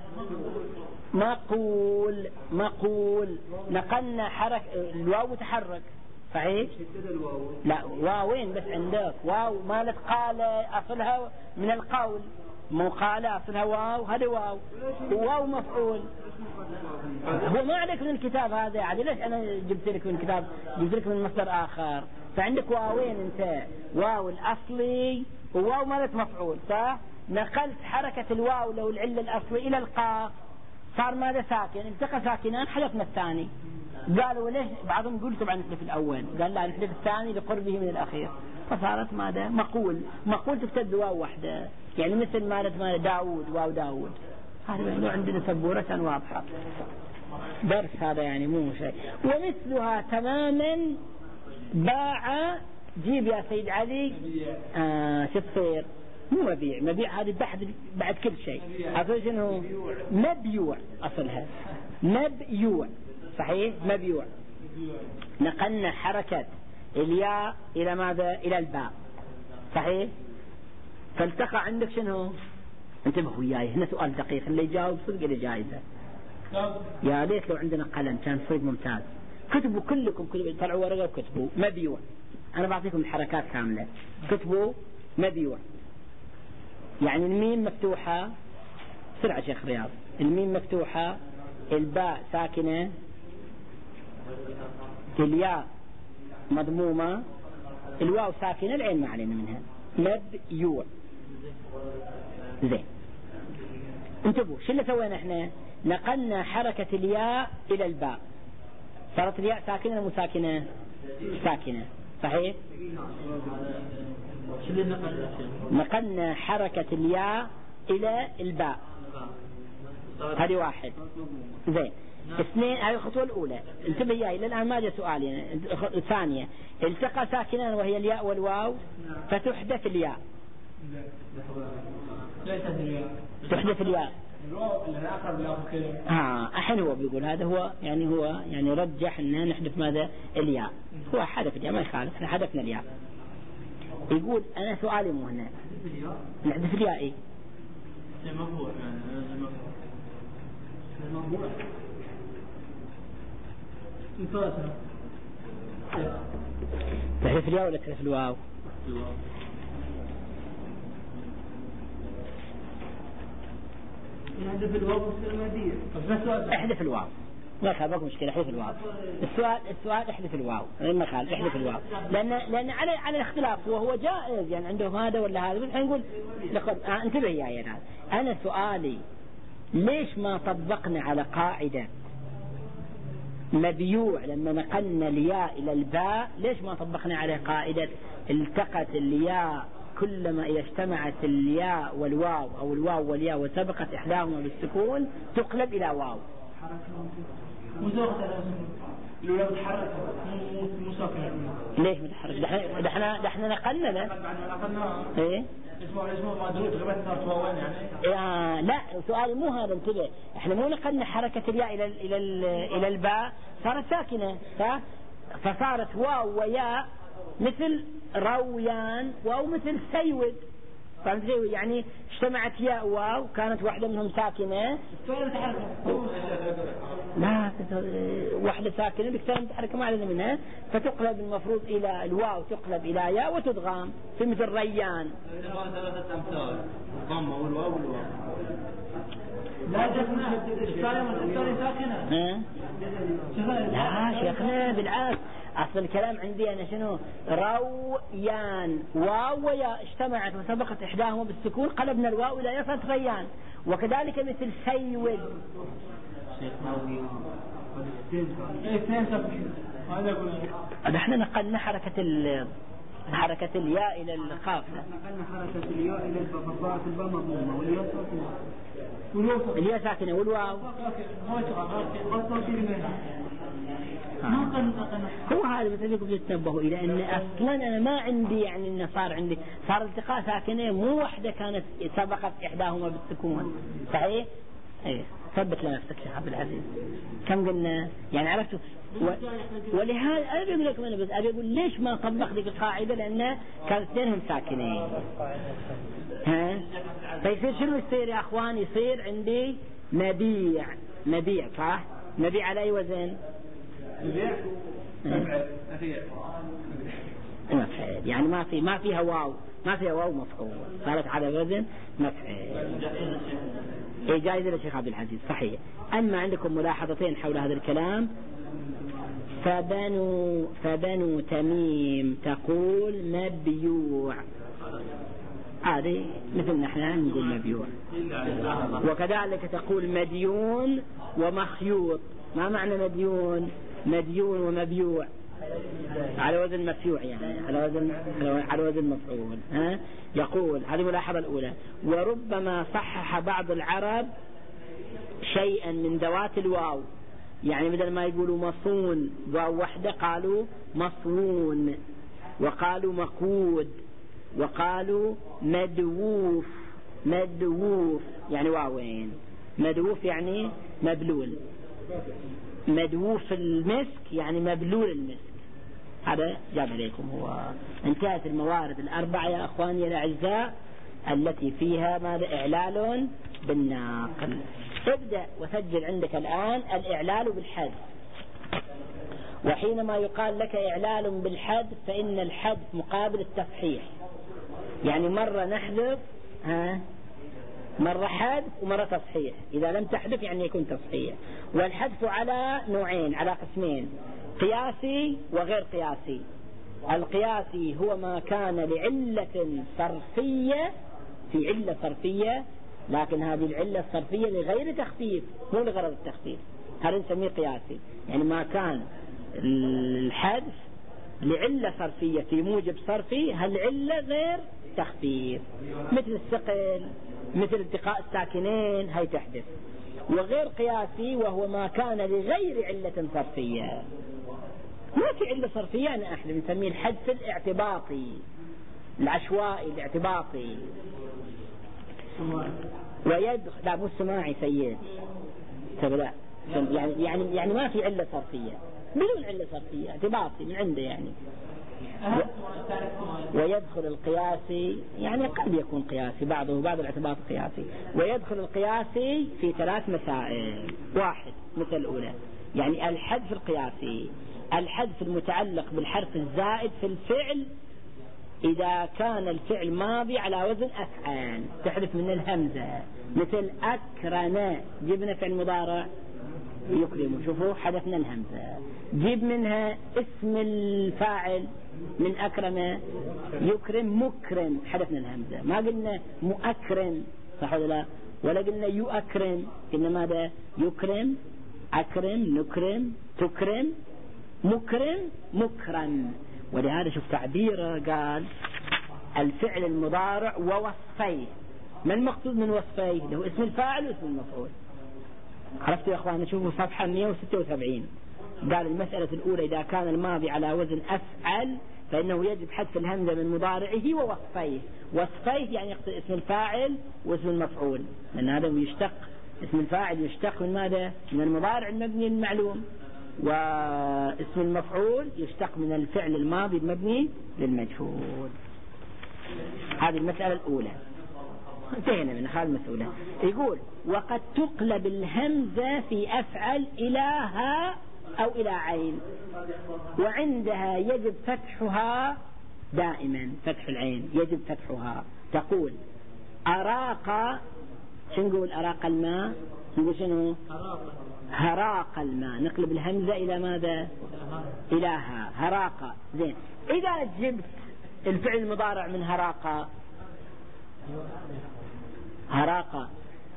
مقول. مقول نقلنا حرك الواو تحرك صحيح؟ لا واوين بس عندك واو مالت قال أصلها من القول، مو قال أصلها واو، هذا واو واو مفعول. هو ما عليك من الكتاب هذا عادي، ليش أنا جبت لك من الكتاب؟ جبت لك من مصدر آخر. فعندك واوين أنت، واو الأصلي وواو مالت مفعول صح؟ نقلت حركة الواو لو العلة الأصلي إلى القاف، صار ماذا؟ ساكن. التقى ساكنان حذفنا الثاني. قالوا ليش؟ بعضهم يقول طبعا نحذف الأول، قال لا نحذف الثاني لقربه من الأخير، فصارت ماذا؟ مقول. مقول تكتب واو واحدة، يعني مثل مالت مال داود واو داود هذا لو عندنا سبورة كان واضحة، درس هذا يعني مو شيء. ومثلها تماما باع، جيب يا سيد علي آه شو تصير؟ مو مبيع، مبيع هذه بعد بعد كل شيء. أصل شنو؟ مبيوع أصلها، مبيوع صحيح، مبيوع. نقلنا حركة الياء إلى ماذا؟ إلى الباء صحيح، فالتقى عندك شنو؟ انتبهوا وياي، هنا سؤال دقيق، اللي يجاوب صدق له جائزة. يا ليت لو عندنا قلم كان صيد ممتاز. كتبوا كلكم، كتبوا طلعوا ورقة وكتبوا مبيوع. أنا بعطيكم الحركات كاملة، كتبوا مبيوع. يعني الميم مفتوحة، سرعة شيخ رياض، الميم مفتوحة، الباء ساكنة، الياء مضمومة، الواو ساكنة، العين ما علينا منها، مبيوع. زين، انتبهوا شو اللي سوينا احنا؟ نقلنا حركة الياء إلى الباء، صارت الياء ساكنة مو ساكنة؟ ساكنة صحيح. نقلنا حركة الياء إلى الباء، هذه واحد. زين، اثنين، هذه الخطوة الأولى. انتبه ياي إلى الآن ما جاء سؤالي. الثانية، التقى ساكنان وهي الياء والواو فتحدث الياء، تحدث الياء. اه الحين هو بيقول هذا هو يعني هو يعني رجح ان نحذف ماذا؟ الياء. هو حذف الياء ما يخالف، احنا حذفنا الياء. يقول انا سؤالي مو هنا، نحذف الياء ايه؟ المرفوع يعني المرفوع المرفوع تحذف الياء ولا تحذف الواو؟ احذف الواو احذف الواو ما خالف مشكلة، احذف الواو. السؤال السؤال احذف الواو ما خالف، احذف الواو لأن لأن على على الاختلاف وهو جائز، يعني عندهم هذا ولا هذا. بس نقول لقد آه انتبه يا يا أنا سؤالي ليش ما طبقنا على قاعدة مبيوع لما نقلنا الياء إلى الباء؟ ليش ما طبقنا على قاعدة التقت الياء كلما إذا اجتمعت الياء والواو أو الواو والياء وسبقت إحداهما بالسكون تقلب إلى واو؟ ليش متحرك؟ دحنا دحنا نقلنا له ايه اسمه اسمه ما ادري غبت صارت واوين يعني. لا سؤالي مو هذا، انتبه، احنا مو نقلنا حركة الياء الى ال الى ال الى الباء، صارت ساكنة صح؟ فصارت واو وياء مثل رويان، واو مثل سيود، فهمت لي؟ يعني اجتمعت ياء واو كانت واحدة منهم ساكنة، لا واحدة ساكنة بكثير متحركة ما علينا منها، فتقلب المفروض إلى الواو، تقلب إلى ياء وتدغام في مثل ريان. الضمة والواو والواو لا جسنا الثاني ساكنة. لا شيخنا بالعكس، أصل الكلام عندي أنا شنو؟ رويان واو ويا اجتمعت وسبقت إحداهما بالسكون قلبنا الواو إلى يصل ريان، وكذلك مثل سيود. احنا نقلنا حركة ال حركة الياء إلى القاف، نقلنا حركة الياء إلى الباء، فصارت الباء مضمومة والياء ساكنة، الياء ساكنة والواو هو هذا. بس أبيكم تتنبهوا إلى أن أصلا أنا ما عندي يعني أن صار عندي صار التقاء ساكنة، مو واحدة كانت سبقت إحداهما بالسكون صحيح؟ إيه ثبت لنفسك يا عبد العزيز. كم قلنا يعني عرفتوا؟ و... ولهذا أنا بقول لكم أنا بس أبي أقول ليش ما طبق ذيك القاعدة؟ لأن كانت اثنينهم ساكنين. ها فيصير شنو يصير يا أخوان؟ يصير عندي مبيع، مبيع صح؟ مبيع على أي وزن؟ مبيع مفعل مفعل، يعني ما في ما فيها واو، ما فيها واو مفعول، صارت على وزن مفعل. ايه جائزة للشيخ عبد العزيز صحيح. اما عندكم ملاحظتين حول هذا الكلام، فبنو فبنو تميم تقول مبيوع، هذه مثل نحن نقول مبيوع، وكذلك تقول مديون ومخيوط. ما معنى مديون؟ مديون ومبيوع على وزن مفيوع، يعني على وزن على وزن مفعول. ها يقول هذه الملاحظة الأولى. وربما صحح بعض العرب شيئا من ذوات الواو، يعني بدل ما يقولوا مصون واو وحده قالوا مصون، وقالوا مقود، وقالوا مدووف. مدووف يعني واوين، مدووف يعني مبلول، مدووف المسك يعني مبلول المسك. هذا جاب عليكم. هو انتهت الموارد الأربعة يا أخواني الأعزاء التي فيها ماذا؟ إعلال بالناقل. ابدأ وسجل عندك الآن الإعلال بالحذف. وحينما يقال لك إعلال بالحذف فإن الحذف مقابل التصحيح، يعني مرة نحذف ها مرة حذف ومرة تصحيح. إذا لم تحذف يعني يكون تصحيح. والحذف على نوعين، على قسمين، قياسي وغير قياسي. القياسي هو ما كان لعلة صرفية، في علة صرفية، لكن هذه العلة الصرفية لغير تخفيف، مو لغرض التخفيف، هذا نسميه قياسي. يعني ما كان الحذف لعلة صرفية في موجب صرفي، هالعلة غير تخفيف، مثل الثقل، مثل التقاء الساكنين، هي تحدث. وغير قياسي وهو ما كان لغير علة صرفية، ما في علة صرفية أنا أحذف، نسميه الحذف الاعتباطي، العشوائي الاعتباطي. ويدخل لا مو السماعي سيد لا، يعني يعني يعني ما في علة صرفية، بدون علة صرفية، اعتباطي من عنده يعني. ويدخل القياسي، يعني قد يكون قياسي بعضه بعض الاعتباط قياسي. ويدخل القياسي في ثلاث مسائل. واحد، مثل الأولى، يعني الحذف القياسي، الحذف المتعلق بالحرف الزائد في الفعل إذا كان الفعل ماضي على وزن أفعال، تحذف من الهمزة، مثل أكرم، جبنا فعل مضارع يكرم، شوفوا حذفنا الهمزة. جيب منها اسم الفاعل من أكرم يكرم مكرم، حذفنا الهمزة، ما قلنا مؤكرم صح ولا لا، ولا قلنا يؤكرم، قلنا ماذا؟ يكرم، أكرم، نكرم، تكرم، مكرم، مكرم. ولهذا شوف تعبيره قال الفعل المضارع ووصفيه. ما المقصود من وصفيه؟ اللي هو اسم الفاعل واسم المفعول. عرفتوا يا اخوان؟ شوفوا صفحة مئة وستة وسبعين، قال المسألة الأولى إذا كان الماضي على وزن أفعل فإنه يجب حذف الهمزة من مضارعه ووصفيه. وصفيه يعني يقصد اسم الفاعل واسم المفعول، لأن هذا يشتق، اسم الفاعل يشتق من ماذا؟ من المضارع المبني المعلوم، واسم المفعول يشتق من الفعل الماضي المبني للمجهول. هذه المسألة الأولى، انتهينا من هذه المسألة. يقول وقد تقلب الهمزة في أفعل إلى ها أو إلى عين، وعندها يجب فتحها دائما، فتح العين يجب فتحها. تقول أراق، شنو نقول؟ أراق الماء، نقول شنو؟ هراق الماء، نقلب الهمزة إلى ماذا؟ إلى ها، هراق. زين، إذا جبت الفعل المضارع من هراق، هراق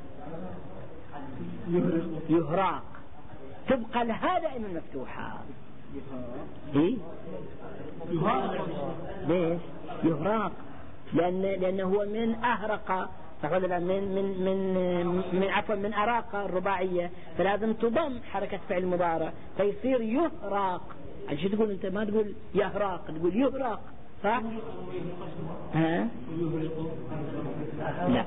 يهراق، تبقى لها دائما مفتوحة. إيه؟ ليش؟ يهراق لأن لأنه هو من أهرق، صح ولا لا؟ من من من من عفوا من أراق الرباعية، فلازم تضم حركة فعل مضارع فيصير يهراق. شو تقول أنت؟ ما تقول يهراق، تقول يهراق، صح؟ ها؟ لا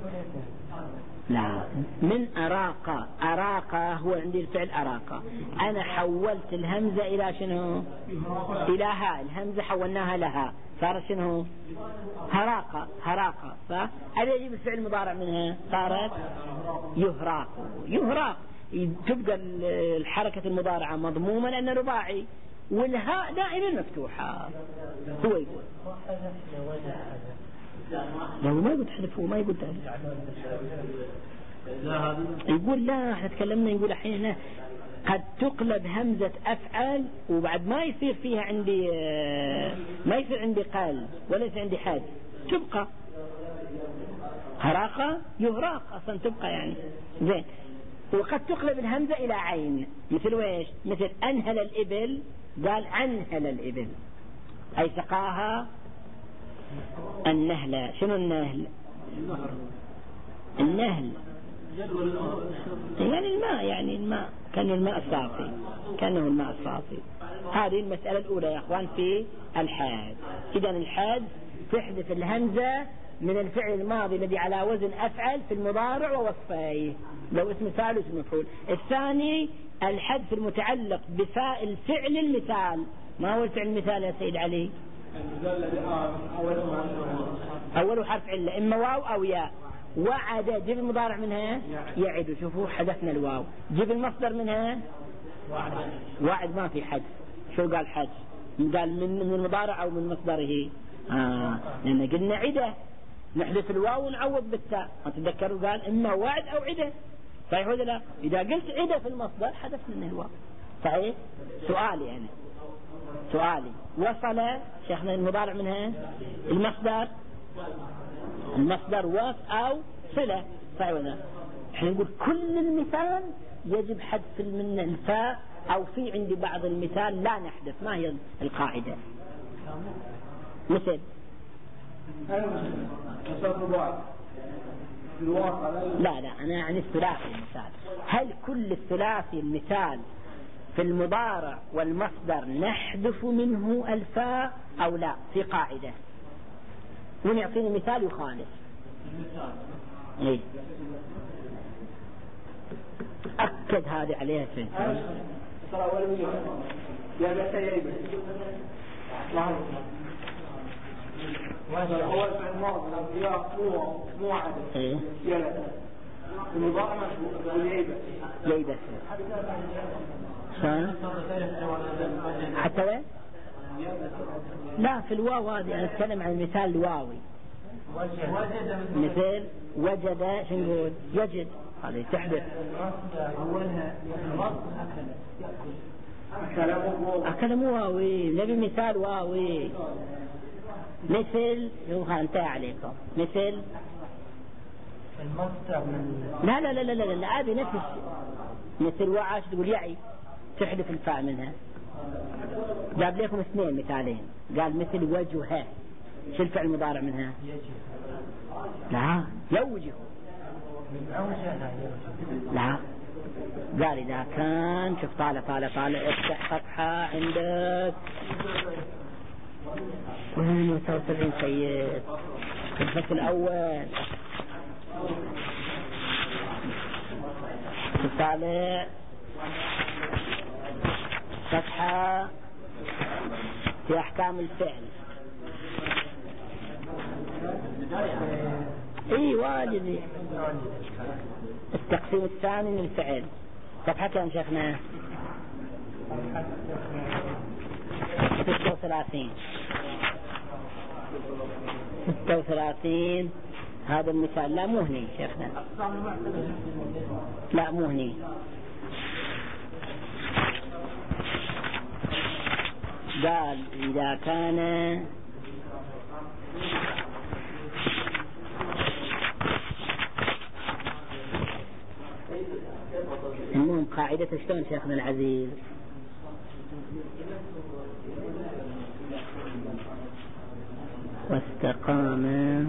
لا، من أراق، أراق هو عندي الفعل أراق، أنا حولت الهمزة إلى شنو؟ إلى ها، الهمزة حولناها لها، صار شنو؟ هراق، هراق، صح؟ أنا يجيب الفعل المضارع منها، صارت يهراق، يهراق، تبقى الحركة المضارعة مضمومة لأنه رباعي، والهاء دائما مفتوحة. هو يقول لا، ما يقول تحذف، هو ما يقول تحذف، يقول لا، احنا تكلمنا، يقول احيانا قد تقلب همزة أفعل وبعد ما يصير فيها عندي، ما يصير عندي قال ولا يصير عندي حد، تبقى هراقة يهراق أصلا، تبقى يعني. زين، وقد تقلب الهمزة إلى عين، مثل ويش؟ مثل أنهل الإبل، قال أنهل الإبل أي سقاها النهلة. شنو النهل؟ النهل يعني الماء يعني الماء كان الماء الصافي كانه الماء الصافي. هذه المسألة الأولى يا أخوان في الحاد. إذن الحاد تحذف الهمزة من الفعل الماضي الذي على وزن أفعل في المضارع ووصفيه لو اسم فاعل واسم مفعول. الثاني الحذف المتعلق بفاء الفعل المثال. ما هو الفعل المثال يا سيد علي؟ أول حرف علة إما واو أو ياء. وعد جيب المضارع منها يعد. شوفوا حذفنا الواو. جيب المصدر منها وعد ما في حذف. شو قال حذف؟ قال من من المضارع أو من مصدره. آه لأن قلنا عدة نحذف الواو ونعوض بالتاء. ما تتذكروا قال إما وعد أو عدة صحيح ولا لا؟ إذا قلت عدة في المصدر حذف منه الواو صحيح. سؤالي أنا سؤالي وصل شيخنا المضارع منها المصدر المصدر وصف أو صلة صحيح ولا لا؟ احنا نقول كل المثال يجب حذف من الفاء أو في عند بعض المثال لا نحذف. ما هي القاعدة؟ مثل لا لا أنا عن الثلاثي المثال. هل كل الثلاثي المثال في المضارع والمصدر نحذف منه الفاء أو لا؟ في قاعدة ونعطيني مثال يخالف. إيه؟ أكد هذه عليها فين وهذا أول فعل ماضي الأنبياء مو مو عدد. إيه؟ يلا. المضارع مشبوه ييبس. ييبس. شلون؟ حتى وين؟ لا في الواو هذه أنا أتكلم عن المثال الواوي. مثل وجد شو نقول؟ يجد هذه تحدث. أولها أكل مو واوي. نبي مثال واوي. مثل يوها انتهى عليكم. مثل المصدر لا لا لا لا لا لا أبي نفس مثل وعاش تقول يعي تحذف الفاء منها. جاب لكم اثنين مثالين. قال مثل وجهه شو الفعل المضارع منها؟ لا يوجه. لا قال إذا كان شوف طالع طالع طالع افتح صفحة عندك وين متوسطين سيد في الفصل الأول طالع صفحة في أحكام الفعل. اي واجب. التقسيم الثاني من الفعل صفحة كم شيخنا؟ ستة وثلاثين ستة وثلاثين. هذا المثال لا مو هني شيخنا لا مو هني. قال إذا كان المهم قاعدة شلون شيخنا العزيز؟ واستقام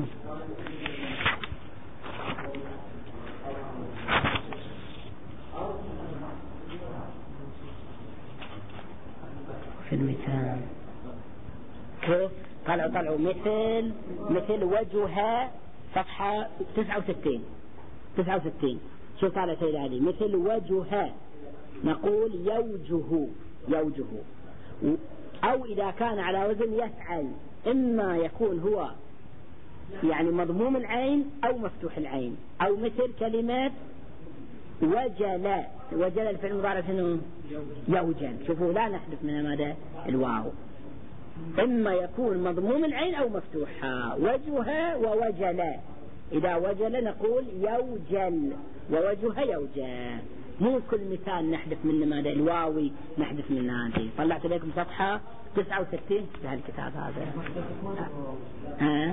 في المثال كيف طلعوا طلعوا مثل مثل وجه صفحة تسعة وستين تسعة وستين. شو طالع سيد علي؟ مثل وجه نقول يوجه يوجه. أو إذا كان على وزن يفعل إما يكون هو يعني مضموم العين أو مفتوح العين. أو مثل كلمات وجل. وجل الفعل المضارع شنو؟ يوجل. شوفوا لا نحذف من ماذا الواو. إما يكون مضموم العين أو مفتوحة. وجه ووجل. إذا وجل نقول يوجل ووجه يوجل. مو كل مثال نحذف من ماذا الواوي نحذف من هذه. طلعت لكم صفحة تسعة وستين بهالكتاب هذا. ها؟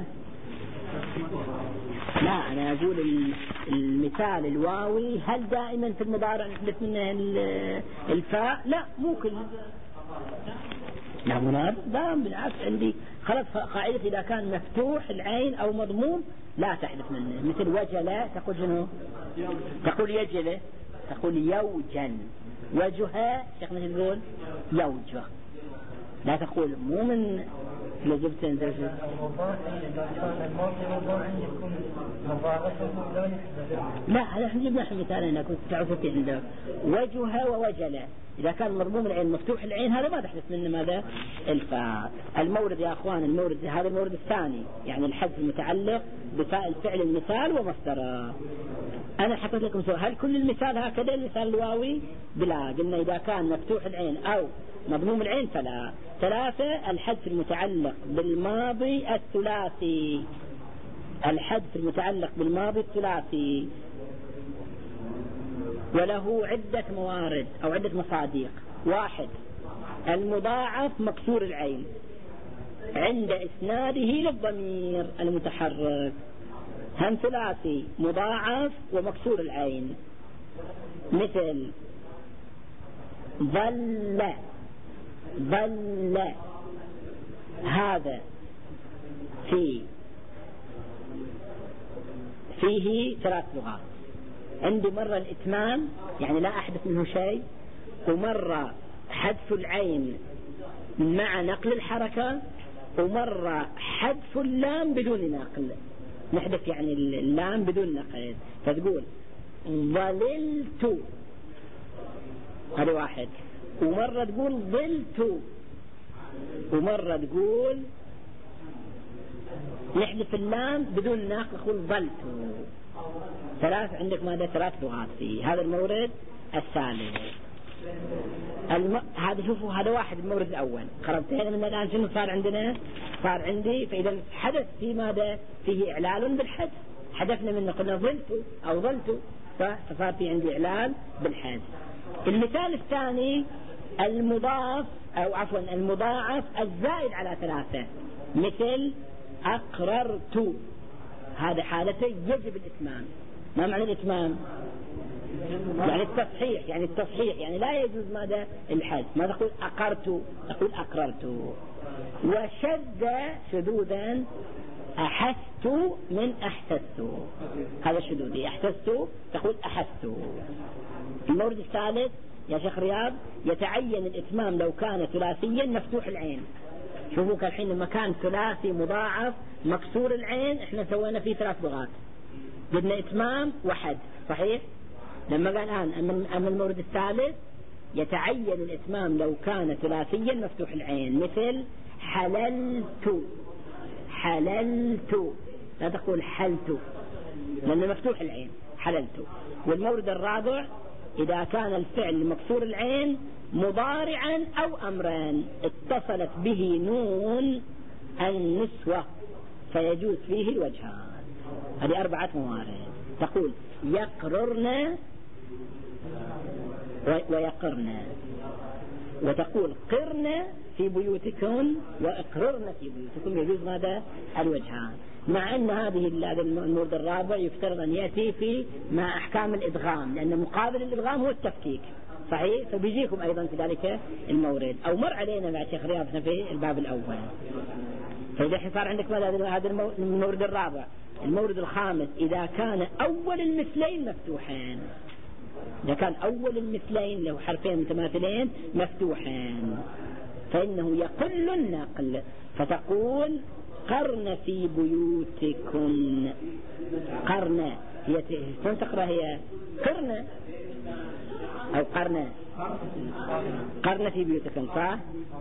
لا أنا أقول المثال الواوي هل دائما في المضارع نحذف منه الفاء؟ لا مو كل. لا مناد دام بالعكس عندي خلاص قاعدة إذا كان مفتوح العين أو مضموم لا تحذف منه، مثل وجل تقول شنو؟ تقول يجل، تقول يوجل. وجهه شيخنا شو تقول؟ يوجه. لا تقول مو من لجبت انزل لا، هذا احنا جبنا مثالين كنت تعرف في عنده وجهه ووجله. إذا كان مضموم العين مفتوح العين هذا ما تحدث منه ماذا؟ الفاء. المورد يا أخوان، المورد هذا المورد الثاني، يعني الحذف المتعلق بفاء الفعل المثال ومصدره. أنا حطيت لكم سؤال، هل كل المثال هكذا المثال الواوي؟ بلا، قلنا إذا كان مفتوح العين أو مضموم العين فلا. ثلاثة الحذف المتعلق بالماضي الثلاثي، الحذف المتعلق بالماضي الثلاثي وله عدة موارد أو عدة مصادق. واحد المضاعف مكسور العين عند إسناده للضمير المتحرك، هم ثلاثي مضاعف ومكسور العين، مثل ظل ظل، هذا في فيه ثلاث لغات. عندي مرة الإتمام يعني لا أحدث منه شيء، ومرة حذف العين مع نقل الحركة، ومرة حذف اللام بدون نقل، نحذف يعني اللام بدون نقل. فتقول ظللت، هذا واحد. ومرة تقول ظلت، ومرة تقول نحذف اللام بدون نقل نقول ظلت. ثلاث عندك ماذا؟ ثلاث لغات فيه. هذا المورد الثالث. الم... هذا شوفوا هذا واحد المورد الأول. قربتين من الآن شنو صار عندنا؟ صار عندي فإذا حدث في ماذا؟ فيه إعلال بالحذف، حذفنا منه قلنا ظلت أو ظلت، فصار في عندي إعلال بالحذف. المثال الثاني المضاف أو عفوا المضاعف الزائد على ثلاثة، مثل أقررت، هذا حالته يجب الإتمام. ما معنى الإتمام؟ يعني التصحيح، يعني التصحيح يعني لا يجوز ماذا؟ الحذف. ما تقول أقرت، تقول أقررت. وشد شذوذا أحست من أحسست، هذا شذوذي. أحسست تقول أحست. المورد الثالث يا شيخ رياض يتعين الإتمام لو كان ثلاثيا مفتوح العين. شوفوك الحين لما كان ثلاثي مضاعف مكسور العين احنا سوينا فيه ثلاث لغات، قلنا إتمام وحد، صحيح؟ لما قال الآن أما المورد الثالث يتعين الإتمام لو كان ثلاثيا مفتوح العين، مثل حللت حللت، لا تقول حلت لأنه مفتوح العين حللت. والمورد الرابع إذا كان الفعل مكسور العين مضارعا أو أمرا اتصلت به نون النسوة فيجوز فيه الوجهان. هذه أربعة موارد. تقول يقررن ويقرن، وتقول قرن في بيوتكم وإقررن في بيوتكم، يجوز ماذا؟ الوجهان. مع أن هذه المورد الرابع يفترض أن يأتي في مع أحكام الإدغام، لأن مقابل الإدغام هو التفكيك، صحيح؟ فبيجيكم أيضا في ذلك المورد، أو مر علينا مع شيخ رياض في الباب الأول. فإذا صار عندك هذا المورد الرابع. المورد الخامس إذا كان أول المثلين مفتوحين، إذا كان أول المثلين له حرفين متماثلين مفتوحين فإنه يقل النقل، فتقول قرن في بيوتكن. قرن هي تقرأ هي قرن أو قرن قرن في بيوتكن، صح؟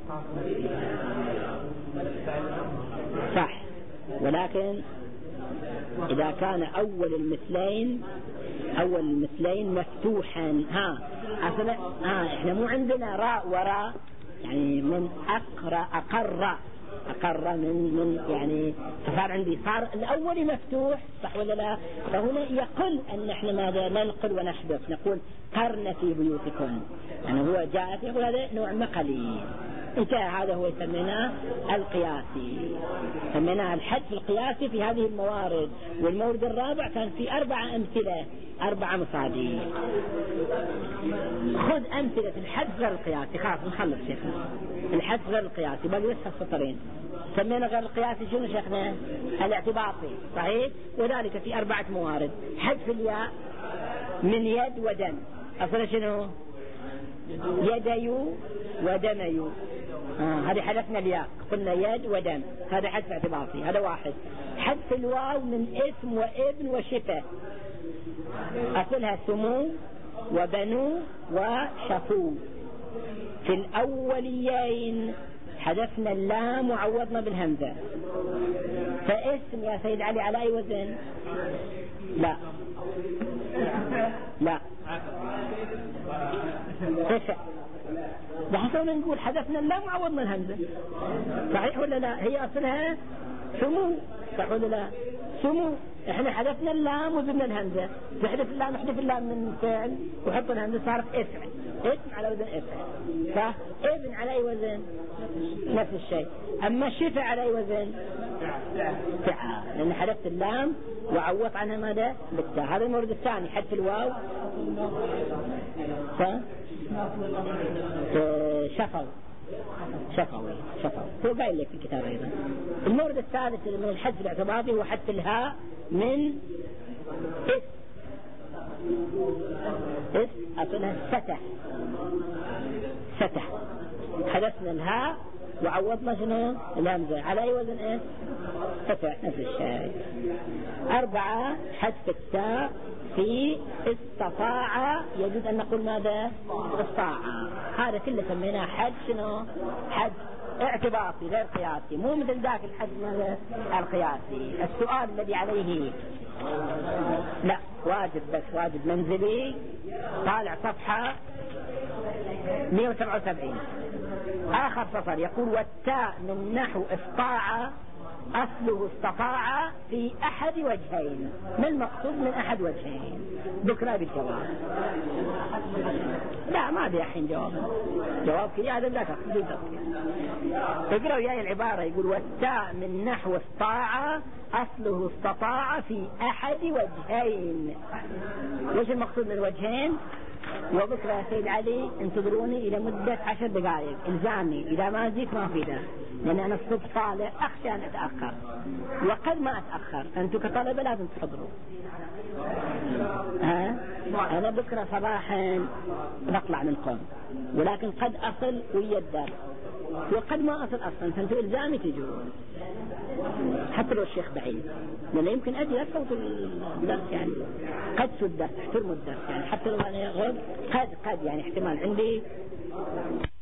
صح. ولكن إذا كان أول المثلين أول المثلين مفتوحا، ها أصلا ها إحنا مو عندنا راء وراء، يعني من أقرأ أقرأ أقر من من يعني صار عندي صار الأول مفتوح، صح ولا لا؟ فهنا يقل أن احنا ماذا ننقل ونحذف، نقول قرن في بيوتكم، يعني هو جاءت يقول هذا نوع ما قليل. انتهى. هذا هو يسميناه القياسي، سميناه الحذف القياسي في هذه الموارد. والمورد الرابع كان في أربعة أمثلة، أربعة مصادر. خذ أمثلة الحذف غير القياسي، خلاص نخلص شيخنا. الحذف غير القياسي باقي بس السطرين. سمينا غير القياسي شنو شيخنا؟ الاعتباطي، صحيح؟ وذلك في أربعة موارد. حذف الياء من يد ودم، أصلا شنو؟ يديو ودميو، آه هذه حذفنا الياء، قلنا يد ودم، هذا حذف اعتباطي، هذا واحد. حذف الواو من اسم وابن وشفة، أصلها سمو وبنو وشفو. في الأوليين حذفنا اللام وعوضنا بالهمزة. فاسم يا سيد علي على أي وزن؟ لا لا صفة. بحسنا نقول حذفنا اللام وعوضنا الهمزة، صحيح ولا لا؟ هي أصلها سمو، صح ولا لا؟ سمو، احنا حذفنا اللام وزدنا الهمزة. تحذف اللام، نحذف اللام من فعل وحط الهمزة صارت افعل، اسم على وزن افعل، صح؟ ابن على اي وزن؟ نفس الشيء. اما شفع على اي وزن؟ فعل، لان حذفت اللام وعوض عنها ماذا؟ بالتاء. هذا المورد الثاني، حذف الواو صح؟ شفوي شفوي شفوي هو قايل لك في الكتاب ايضا. المورد الثالث من الحذف الاعتباطي هو حذف الهاء من اسم. اسم اصلها فتح، فتح، حذفنا الهاء وعوضنا شنو؟ الهمزة على اي وزن؟ ايش؟ فتح، نفس الشيء. أربعة حذف التاء في استطاع، يجوز أن نقول ماذا؟ استطاع. هذا كله سميناه حد شنو؟ حد اعتباطي غير قياسي، مو مثل ذاك الحد ماذا؟ القياسي. السؤال الذي عليه لا واجب، بس واجب منزلي، طالع صفحة مئة وسبعة وسبعين آخر سطر، يقول والتاء من نحو استطاع أصله استطاع في أحد وجهين. ما المقصود من أحد وجهين؟ ذكرى بالجواب. لا ما بي الحين جواب، جواب كذا هذا ذاك اقرأوا وياي العبارة. يقول والتاء من نحو استطاع أصله استطاع في أحد وجهين. وش المقصود من الوجهين؟ وبكرة يا سيد علي انتظروني إلى مدة عشر دقائق إلزامي، إذا ما زيك ما في ده، لأن أنا الصبح طالع أخشى أن أتأخر، وقد ما أتأخر، أنتم كطلبة لازم تحضروا. ها؟ أنا بكرة صباحا بطلع من قوم، ولكن قد أصل ويا الدرس، وقد ما أصل أصلا، فأنتم إلزامي تجون حتى لو الشيخ بعيد، لأنه يمكن أجي أفوت الدرس، يعني قد سو الدرس، احترموا الدرس، يعني حتى لو أنا غير قد قد يعني احتمال عندي